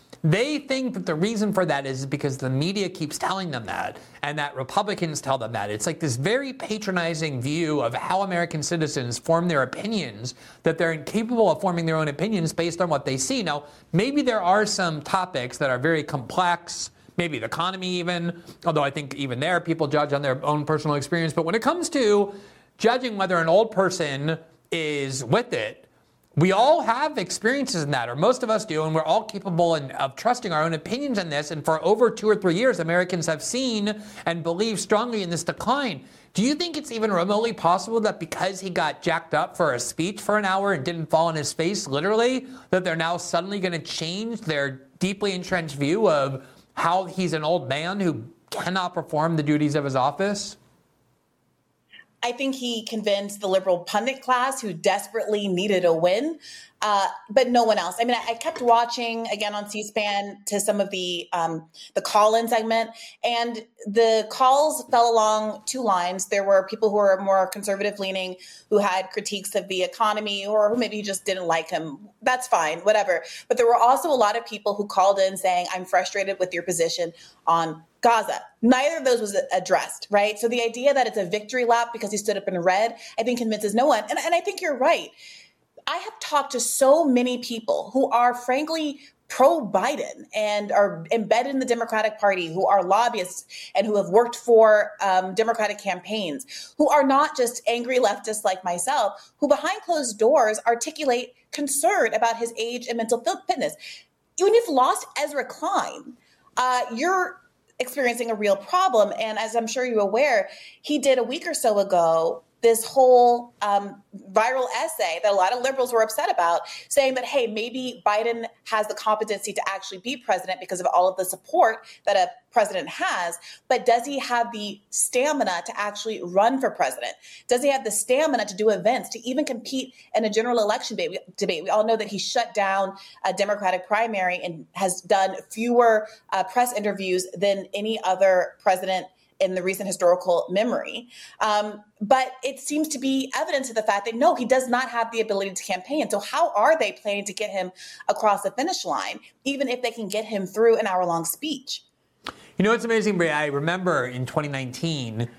They think that the reason for that is because the media keeps telling them that, and that Republicans tell them that. It's like this very patronizing view of how American citizens form their opinions, that they're incapable of forming their own opinions based on what they see. Now, maybe there are some topics that are very complex, maybe the economy even, although I think even there people judge on their own personal experience. But when it comes to judging whether an old person is with it, we all have experiences in that, or most of us do, and we're all capable in, of trusting our own opinions in this. And for over two or three years, Americans have seen and believe strongly in this decline. Do you think it's even remotely possible that because he got jacked up for a speech for an hour and didn't fall on his face, literally, that they're now suddenly going to change their deeply entrenched view of how he's an old man who cannot perform the duties of his office? I think he convinced the liberal pundit class who desperately needed a win, uh, but no one else. I mean, I, I kept watching again on C-SPAN to some of the um, the call-in segment, and the calls fell along two lines. There were people who were more conservative-leaning, who had critiques of the economy, or who maybe just didn't like him. That's fine, whatever. But there were also a lot of people who called in saying, "I'm frustrated with your position on Gaza." Neither of those was addressed, right? So the idea that it's a victory lap because he stood up and read, I think convinces no one. And, and I think you're right. I have talked to so many people who are frankly pro-Biden and are embedded in the Democratic Party, who are lobbyists and who have worked for um, Democratic campaigns, who are not just angry leftists like myself, who behind closed doors articulate concern about his age and mental fitness. When you've lost Ezra Klein, uh, you're experiencing a real problem. And as I'm sure you're aware, he did a week or so ago this whole um, viral essay that a lot of liberals were upset about, saying that, hey, maybe Biden has the competency to actually be president because of all of the support that a president has, but does he have the stamina to actually run for president? Does he have the stamina to do events, to even compete in a general election debate? We all know that he shut down a Democratic primary and has done fewer uh, press interviews than any other president in the recent historical memory. Um, but it seems to be evidence of the fact that, no, he does not have the ability to campaign. So how are they planning to get him across the finish line, even if they can get him through an hour-long speech? You know, it's amazing, Bria. I remember in twenty nineteen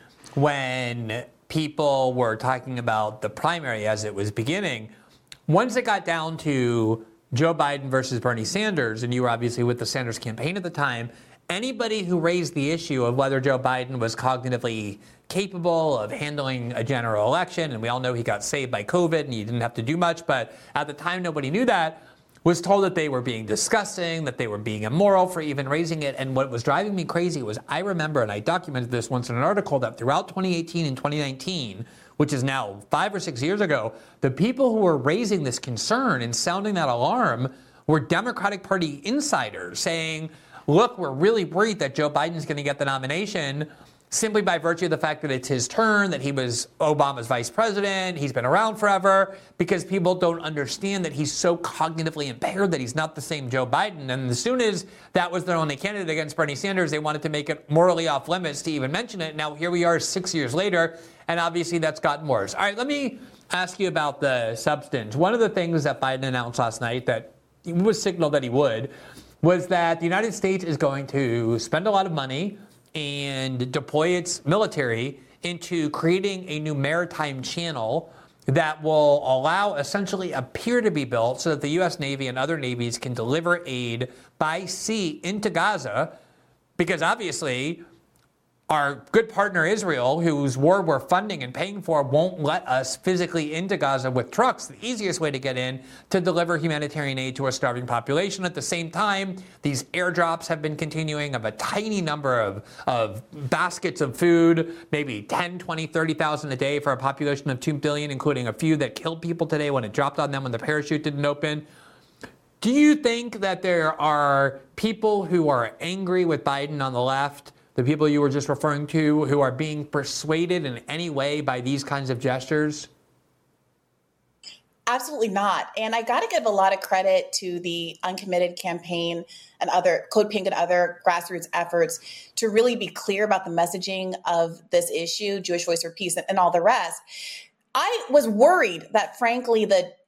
when people were talking about the primary as it was beginning, once it got down to Joe Biden versus Bernie Sanders, and you were obviously with the Sanders campaign at the time, anybody who raised the issue of whether Joe Biden was cognitively capable of handling a general election, and we all know he got saved by COVID and he didn't have to do much, but at the time nobody knew that, was told that they were being disgusting, that they were being immoral for even raising it. And what was driving me crazy was I remember, and I documented this once in an article, that throughout twenty eighteen and twenty nineteen, which is now five or six years ago, the people who were raising this concern and sounding that alarm were Democratic Party insiders saying, look, we're really worried that Joe Biden's going to get the nomination simply by virtue of the fact that it's his turn, that he was Obama's vice president, he's been around forever, because people don't understand that he's so cognitively impaired that he's not the same Joe Biden. And as soon as that was their only candidate against Bernie Sanders, they wanted to make it morally off limits to even mention it. Now here we are six years later, and obviously that's gotten worse. All right, let me ask you about the substance. One of the things that Biden announced last night that was signaled that he would was that the United States is going to spend a lot of money and deploy its military into creating a new maritime channel that will allow essentially a pier to be built so that the U S Navy and other navies can deliver aid by sea into Gaza, because obviously our good partner Israel, whose war we're funding and paying for, won't let us physically into Gaza with trucks, the easiest way to get in to deliver humanitarian aid to a starving population. At the same time, these airdrops have been continuing of a tiny number of, of baskets of food, maybe ten, twenty, thirty thousand a day for a population of two billion, including a few that killed people today when it dropped on them when the parachute didn't open. Do you think that there are people who are angry with Biden on the left, the people you were just referring to, who are being persuaded in any way by these kinds of gestures? Absolutely not. And I got to give a lot of credit to the Uncommitted campaign and other Code Pink and other grassroots efforts to really be clear about the messaging of this issue, Jewish Voice for Peace and, and all the rest. I was worried that, frankly, the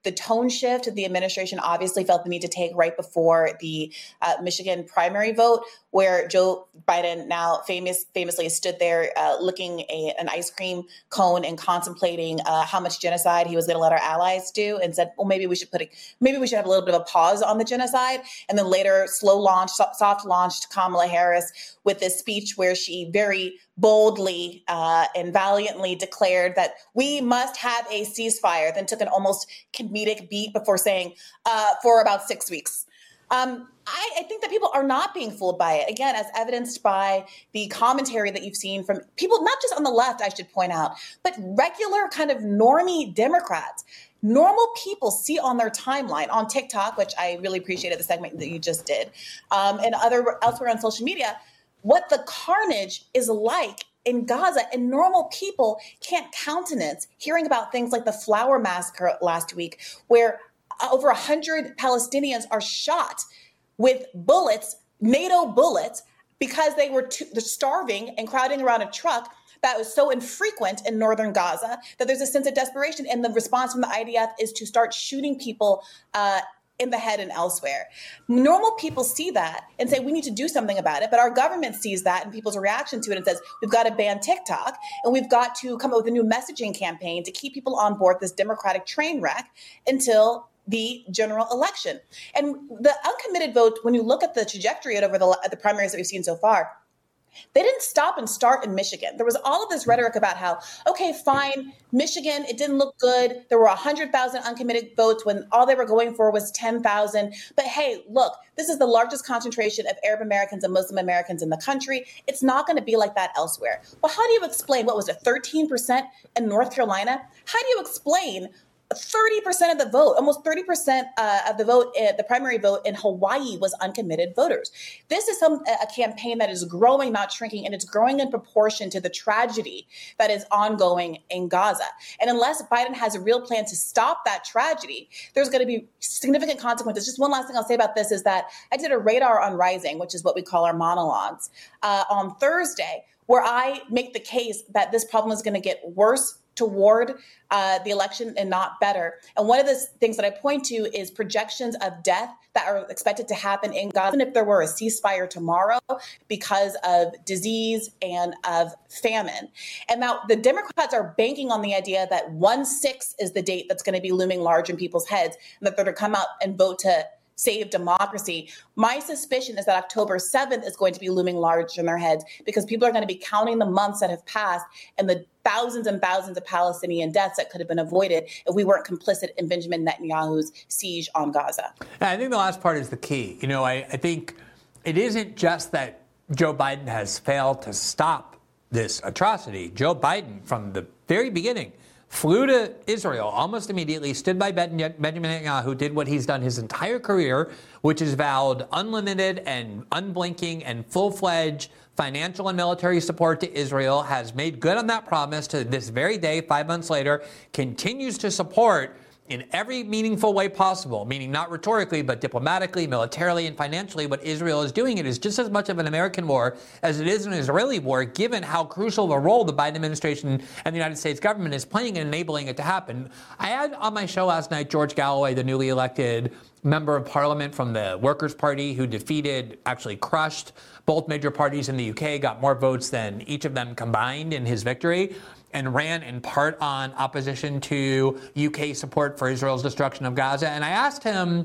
the tone shift the administration obviously felt the need to take right before the uh, Michigan primary vote, where Joe Biden now famous famously stood there uh, licking a, an ice cream cone and contemplating uh, how much genocide he was going to let our allies do, and said, well, maybe we should put a, maybe we should have a little bit of a pause on the genocide. And then later, slow launch, soft launched Kamala Harris with this speech where she very boldly uh, and valiantly declared that we must have a ceasefire, then took an almost comedic beat before saying uh, for about six weeks. Um, I, I think that people are not being fooled by it, again, as evidenced by the commentary that you've seen from people, not just on the left, I should point out, but regular kind of normie Democrats. Normal people see on their timeline on TikTok, which I really appreciated the segment that you just did, um, and other elsewhere on social media, what the carnage is like in Gaza. And normal people can't countenance hearing about things like the Flower Massacre last week, where over one hundred Palestinians are shot with bullets, NATO bullets, because they were too, they're starving and crowding around a truck that was so infrequent in northern Gaza that there's a sense of desperation. And the response from the I D F is to start shooting people uh, in the head and elsewhere. Normal people see that and say, we need to do something about it. But our government sees that and people's reaction to it and says, we've got to ban TikTok and we've got to come up with a new messaging campaign to keep people on board this democratic train wreck until the general election. And the uncommitted vote, when you look at the trajectory over the, the primaries that we've seen so far, they didn't stop and start in Michigan. There was all of this rhetoric about how, okay, fine, Michigan, it didn't look good. There were one hundred thousand uncommitted votes when all they were going for was ten thousand. But hey, look, this is the largest concentration of Arab Americans and Muslim Americans in the country. It's not going to be like that elsewhere. Well, how do you explain, what was it, thirteen percent in North Carolina? How do you explain thirty percent of the vote, almost thirty percent uh, of the vote, uh, the primary vote in Hawaii was uncommitted voters? This is some a campaign that is growing, not shrinking, and it's growing in proportion to the tragedy that is ongoing in Gaza. And unless Biden has a real plan to stop that tragedy, there's going to be significant consequences. Just one last thing I'll say about this is that I did a Radar on Rising, which is what we call our monologues, uh, on Thursday, where I make the case that this problem is going to get worse toward uh, the election and not better. And one of the things that I point to is projections of death that are expected to happen in Gaza, even if there were a ceasefire tomorrow, because of disease and of famine. And now the Democrats are banking on the idea that one six is the date that's going to be looming large in people's heads, and that they're going to come out and vote to save democracy. My suspicion is that October seventh is going to be looming large in their heads, because people are going to be counting the months that have passed and the thousands and thousands of Palestinian deaths that could have been avoided if we weren't complicit in Benjamin Netanyahu's siege on Gaza. I think the last part is the key. You know, I, I think it isn't just that Joe Biden has failed to stop this atrocity. Joe Biden, from the very beginning, flew to Israel almost immediately, stood by Benjamin Netanyahu, did what he's done his entire career, which is vowed unlimited and unblinking and full-fledged financial and military support to Israel, has made good on that promise to this very day, five months later, continues to support in every meaningful way possible, meaning not rhetorically, but diplomatically, militarily, and financially, what Israel is doing. It is just as much of an American war as it is an Israeli war, given how crucial of a role the Biden administration and the United States government is playing in enabling it to happen. I had on my show last night George Galloway, the newly elected member of parliament from the Workers' Party, who defeated, actually crushed both major parties in the U K, got more votes than each of them combined in his victory, and ran in part on opposition to U K support for Israel's destruction of Gaza. And I asked him,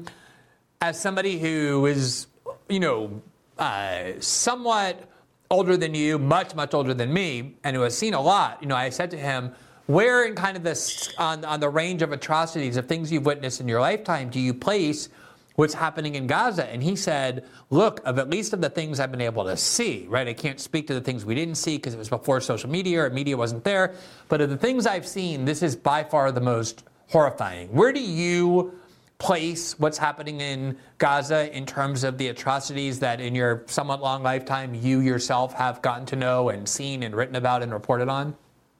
as somebody who is, you know, uh, somewhat older than you, much, much older than me, and who has seen a lot, you know, I said to him, where in kind of this, on, on the range of atrocities, of things you've witnessed in your lifetime, do you place what's happening in Gaza? And he said, look, of at least of the things I've been able to see, right? I can't speak to the things we didn't see because it was before social media or media wasn't there. But of the things I've seen, this is by far the most horrifying. Where do you place what's happening in Gaza in terms of the atrocities that in your somewhat long lifetime you yourself have gotten to know and seen and written about and reported on?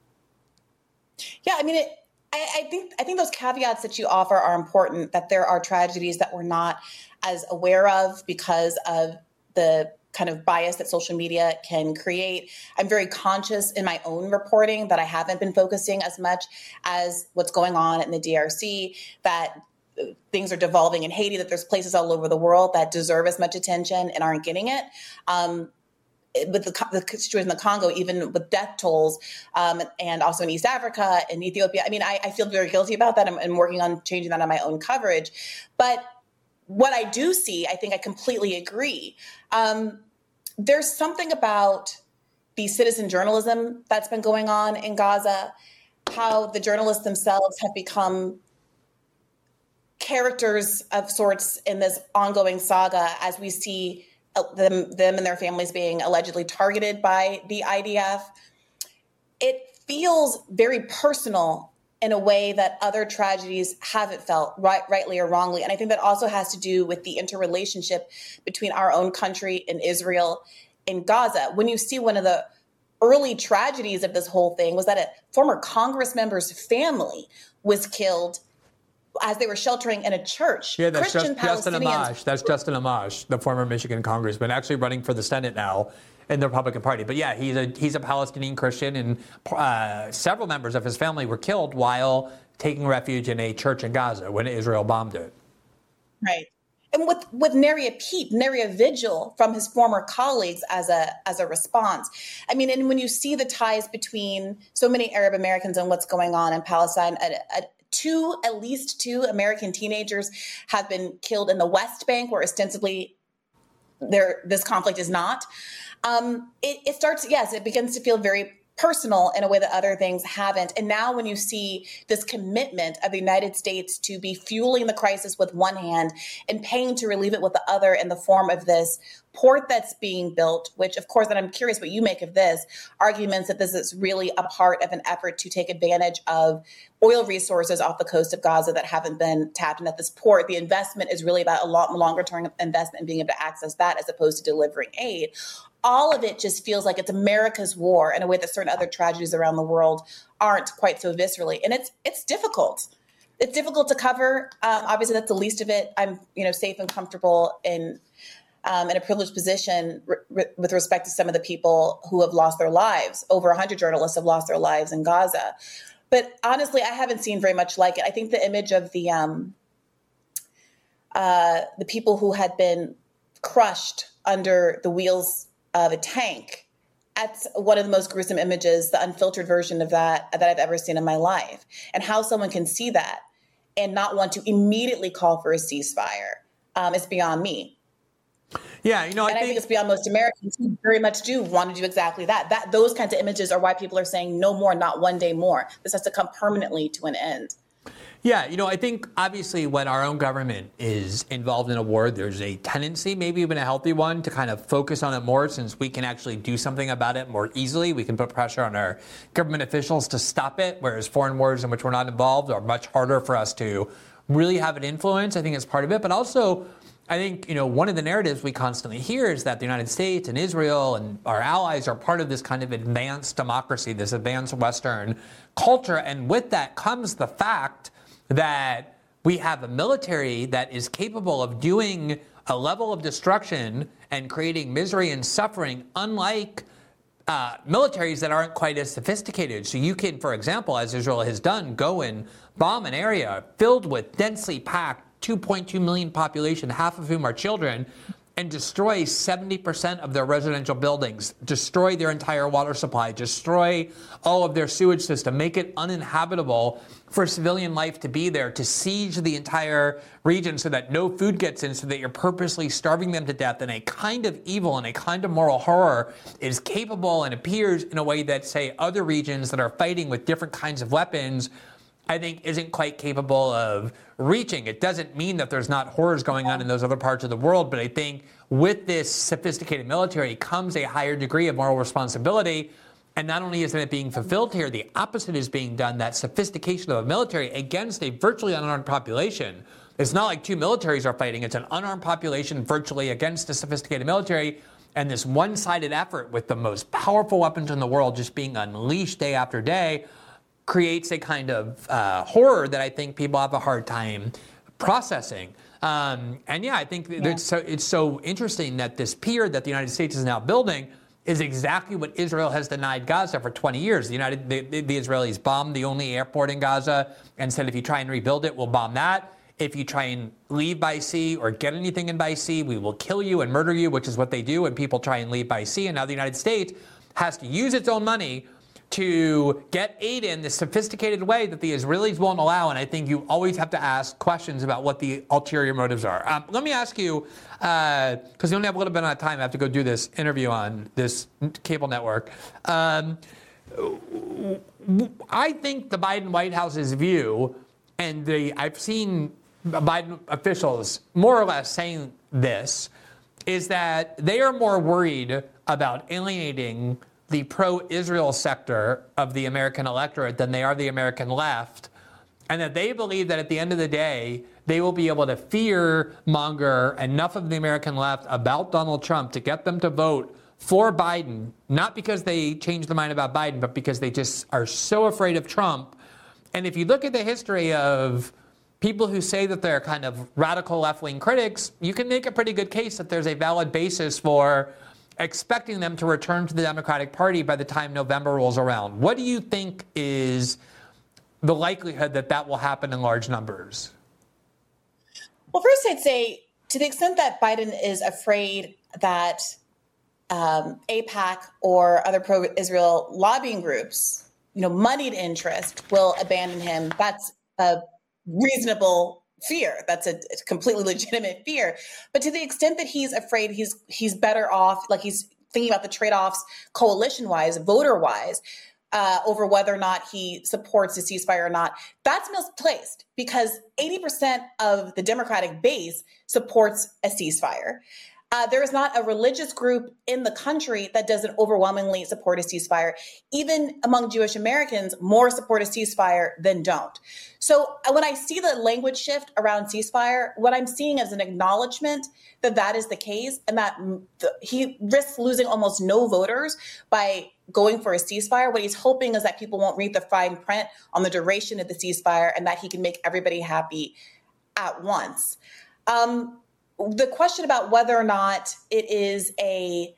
Yeah, I mean, it, I, I think I think those caveats that you offer are important, that there are tragedies that we're not as aware of because of the kind of bias that social media can create. I'm very conscious in my own reporting that I haven't been focusing as much as what's going on in the D R C, that things are devolving in Haiti, that there's places all over the world that deserve as much attention and aren't getting it. Um, with the, the situation in the Congo, even with death tolls, um, and also in East Africa and Ethiopia. I mean, I, I feel very guilty about that. I'm, I'm working on changing that on my own coverage. But what I do see, I think I completely agree. Um, there's something about the citizen journalism that's been going on in Gaza, how the journalists themselves have become characters of sorts in this ongoing saga as we see them, them and their families being allegedly targeted by the I D F. It feels very personal in a way that other tragedies haven't felt, right, rightly or wrongly. And I think that also has to do with the interrelationship between our own country and Israel and Gaza. When you see one of the early tragedies of this whole thing was that a former Congress member's family was killed as they were sheltering in a church. Yeah, that's Christian just, Justin Amash. That's Justin Amash, the former Michigan congressman, actually running for the Senate now in the Republican Party. But yeah, he's a he's a Palestinian Christian, and uh, several members of his family were killed while taking refuge in a church in Gaza when Israel bombed it. Right. And with, with nary a peep, nary a vigil from his former colleagues as a as a response. I mean, and when you see the ties between so many Arab Americans and what's going on in Palestine, a, a, two, at least two American teenagers have been killed in the West Bank, where ostensibly there this conflict is not. Um, it, it starts, yes, it begins to feel very personal in a way that other things haven't. And now when you see this commitment of the United States to be fueling the crisis with one hand and paying to relieve it with the other in the form of this port that's being built, which of course, and I'm curious what you make of this, arguments that this is really a part of an effort to take advantage of oil resources off the coast of Gaza that haven't been tapped. And at this port, the investment is really about a lot longer term investment and being able to access that as opposed to delivering aid. All of it just feels like it's America's war in a way that certain other tragedies around the world aren't quite so viscerally. And it's it's difficult. It's difficult to cover. Um, obviously, that's the least of it. I'm you know safe and comfortable in um, in a privileged position r- r- with respect to some of the people who have lost their lives. Over one hundred journalists have lost their lives in Gaza. But honestly, I haven't seen very much like it. I think the image of the um, uh, the people who had been crushed under the wheels of a tank, that's one of the most gruesome images, the unfiltered version of that that I've ever seen in my life. And how someone can see that and not want to immediately call for a ceasefire um, is beyond me. Yeah, you know, I and think, I think it's beyond most Americans who very much do want to do exactly that. That those kinds of images are why people are saying no more, not one day more. This has to come permanently to an end. Yeah, you know, I think obviously when our own government is involved in a war, there's a tendency, maybe even a healthy one, to kind of focus on it more since we can actually do something about it more easily. We can put pressure on our government officials to stop it, whereas foreign wars in which we're not involved are much harder for us to really have an influence. I think it's part of it. But also, I think, you know, one of the narratives we constantly hear is that the United States and Israel and our allies are part of this kind of advanced democracy, this advanced Western culture. And with that comes the fact that we have a military that is capable of doing a level of destruction and creating misery and suffering, unlike uh, militaries that aren't quite as sophisticated. So you can, for example, as Israel has done, go and bomb an area filled with densely packed two point two million population, half of whom are children, and destroy seventy percent of their residential buildings, destroy their entire water supply, destroy all of their sewage system, make it uninhabitable for civilian life to be there, to siege the entire region so that no food gets in, so that you're purposely starving them to death. And a kind of evil and a kind of moral horror is capable and appears in a way that, say, other regions that are fighting with different kinds of weapons, I think isn't quite capable of reaching. It doesn't mean that there's not horrors going on in those other parts of the world, but I think with this sophisticated military comes a higher degree of moral responsibility. And not only isn't it being fulfilled here, the opposite is being done, that sophistication of a military against a virtually unarmed population. It's not like two militaries are fighting. It's an unarmed population virtually against a sophisticated military. And this one-sided effort with the most powerful weapons in the world just being unleashed day after day creates a kind of uh, horror that I think people have a hard time processing. Um, and yeah, I think yeah. It's, so, it's so interesting that this pier that the United States is now building is exactly what Israel has denied Gaza for twenty years. The United, the, the Israelis bombed the only airport in Gaza and said, if you try and rebuild it, we'll bomb that. If you try and leave by sea or get anything in by sea, we will kill you and murder you, which is what they do when people try and leave by sea. And now the United States has to use its own money to get aid in this sophisticated way that the Israelis won't allow. And I think you always have to ask questions about what the ulterior motives are. Um, let me ask you, because uh, we only have a little bit of time, I have to go do this interview on this cable network. Um, I think the Biden White House's view, and the I've seen Biden officials more or less saying this, is that they are more worried about alienating the pro-Israel sector of the American electorate than they are the American left, and that they believe that at the end of the day, they will be able to fear monger enough of the American left about Donald Trump to get them to vote for Biden, not because they changed their mind about Biden, but because they just are so afraid of Trump. And if you look at the history of people who say that they're kind of radical left-wing critics, you can make a pretty good case that there's a valid basis for expecting them to return to the Democratic Party by the time November rolls around. What do you think is the likelihood that that will happen in large numbers? Well, first I'd say to the extent that Biden is afraid that um, AIPAC or other pro-Israel lobbying groups, you know, moneyed interest will abandon him, that's a reasonable fear. That's a, a completely legitimate fear. But to the extent that he's afraid he's he's better off, like he's thinking about the trade-offs coalition-wise, voter-wise, uh, over whether or not he supports a ceasefire or not, that's misplaced because eighty percent of the Democratic base supports a ceasefire. Uh, there is not a religious group in the country that doesn't overwhelmingly support a ceasefire. Even among Jewish Americans, more support a ceasefire than don't. So when I see the language shift around ceasefire, what I'm seeing is an acknowledgement that that is the case and that the, he risks losing almost no voters by going for a ceasefire. What he's hoping is that people won't read the fine print on the duration of the ceasefire and that he can make everybody happy at once. Um, The question about whether or not it is a,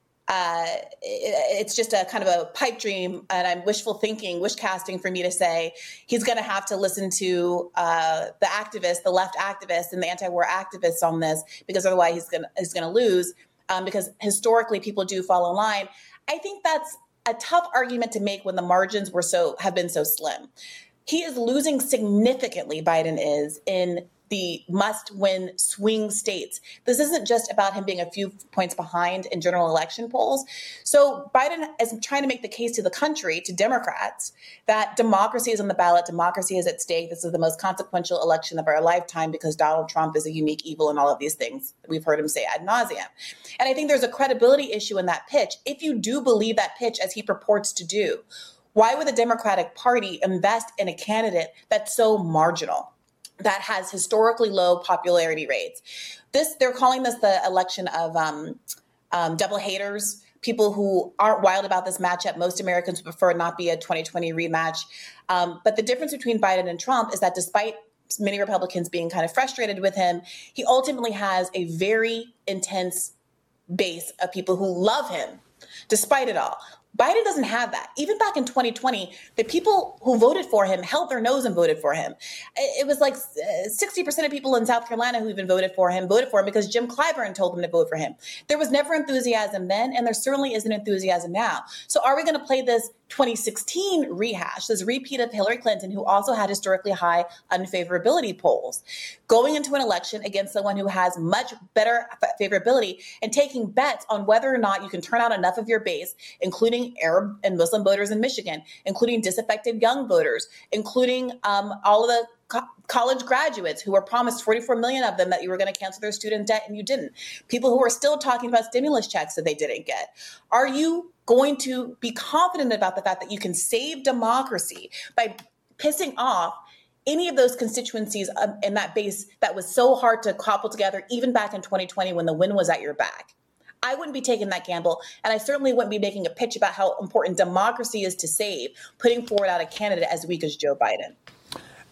uh, it, it's just a kind of a pipe dream, and I'm wishful thinking, wish casting for me to say he's going to have to listen to uh, the activists, the left activists, and the anti-war activists on this, because otherwise he's going he's going to lose. Um, because historically people do fall in line. I think that's a tough argument to make when the margins were so have been so slim. He is losing significantly. Biden is in the must-win swing states. This isn't just about him being a few points behind in general election polls. So Biden is trying to make the case to the country, to Democrats, that democracy is on the ballot, democracy is at stake. This is the most consequential election of our lifetime because Donald Trump is a unique evil and all of these things we've heard him say ad nauseum. And I think there's a credibility issue in that pitch. If you do believe that pitch as he purports to do, why would the Democratic Party invest in a candidate that's so marginal, that has historically low popularity rates? This, they're calling this the election of um, um, double haters, people who aren't wild about this matchup. Most Americans would prefer it not be a twenty twenty rematch. Um, but the difference between Biden and Trump is that despite many Republicans being kind of frustrated with him, he ultimately has a very intense base of people who love him, despite it all. Biden doesn't have that. Even back in twenty twenty, the people who voted for him held their nose and voted for him. It was like sixty percent of people in South Carolina who even voted for him, voted for him because Jim Clyburn told them to vote for him. There was never enthusiasm then, and there certainly isn't enthusiasm now. So are we going to play this twenty sixteen rehash, this repeat of Hillary Clinton, who also had historically high unfavorability polls, going into an election against someone who has much better favorability and taking bets on whether or not you can turn out enough of your base, including Arab and Muslim voters in Michigan, including disaffected young voters, including um, all of the co- college graduates who were promised forty-four million of them that you were going to cancel their student debt and you didn't. People who are still talking about stimulus checks that they didn't get. Are you going to be confident about the fact that you can save democracy by pissing off any of those constituencies um, in that base that was so hard to cobble together even back in twenty twenty when the wind was at your back? I wouldn't be taking that gamble, and I certainly wouldn't be making a pitch about how important democracy is to save, putting forward out a candidate as weak as Joe Biden.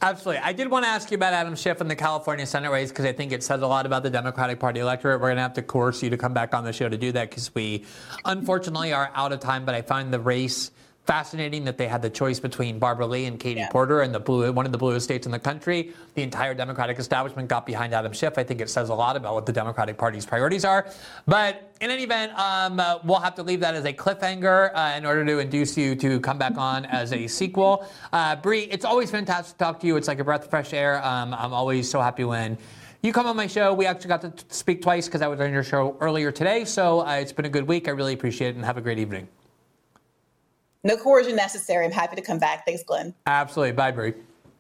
Absolutely. I did want to ask you about Adam Schiff in the California Senate race because I think it says a lot about the Democratic Party electorate. We're going to have to coerce you to come back on the show to do that because we unfortunately are out of time, but I find the race fascinating that they had the choice between Barbara Lee and Katie Yeah. Porter in the blue, one of the bluest states in the country. The entire Democratic establishment got behind Adam Schiff. I think it says a lot about what the Democratic Party's priorities are. But in any event, um, uh, we'll have to leave that as a cliffhanger uh, in order to induce you to come back on as a sequel. Uh, Bree, it's always fantastic to talk to you. It's like a breath of fresh air. Um, I'm always so happy when you come on my show. We actually got to t- speak twice because I was on your show earlier today. So uh, it's been a good week. I really appreciate it and have a great evening. No coercion necessary. I'm happy to come back. Thanks, Glenn. Absolutely. Bye, Bree.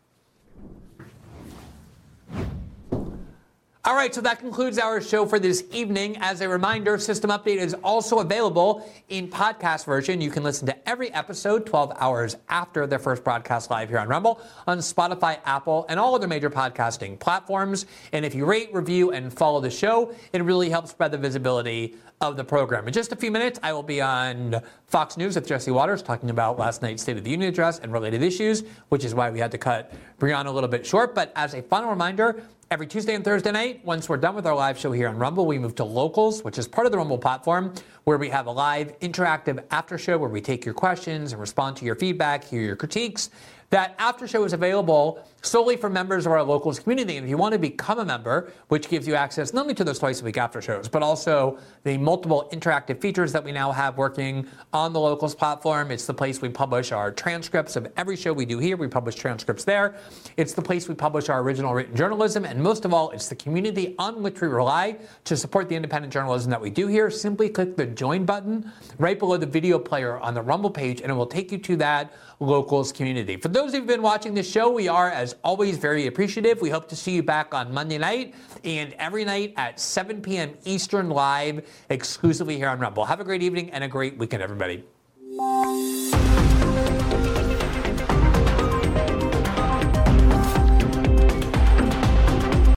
All right, so that concludes our show for this evening. As a reminder, System Update is also available in podcast version. You can listen to every episode twelve hours after their first broadcast live here on Rumble, on Spotify, Apple, and all other major podcasting platforms. And if you rate, review, and follow the show, it really helps spread the visibility of the program. In just a few minutes, I will be on Fox News with Jesse Waters talking about last night's State of the Union address and related issues, which is why we had to cut Brianna a little bit short. But as a final reminder, every Tuesday and Thursday night, once we're done with our live show here on Rumble, we move to Locals, which is part of the Rumble platform, where we have a live interactive after show where we take your questions and respond to your feedback, hear your critiques. That after show is available solely for members of our Locals community. And if you want to become a member, which gives you access not only to those twice a week after shows, but also the multiple interactive features that we now have working on the Locals platform. It's the place we publish our transcripts of every show we do here. We publish transcripts there. It's the place we publish our original written journalism. And most of all, it's the community on which we rely to support the independent journalism that we do here. Simply click the join button right below the video player on the Rumble page, and it will take you to that Locals community. For those of you who've been watching this show, we are, as always, very appreciative. We hope to see you back on Monday night and every night at seven p.m. Eastern live exclusively here on Rumble. Have a great evening and a great weekend, everybody.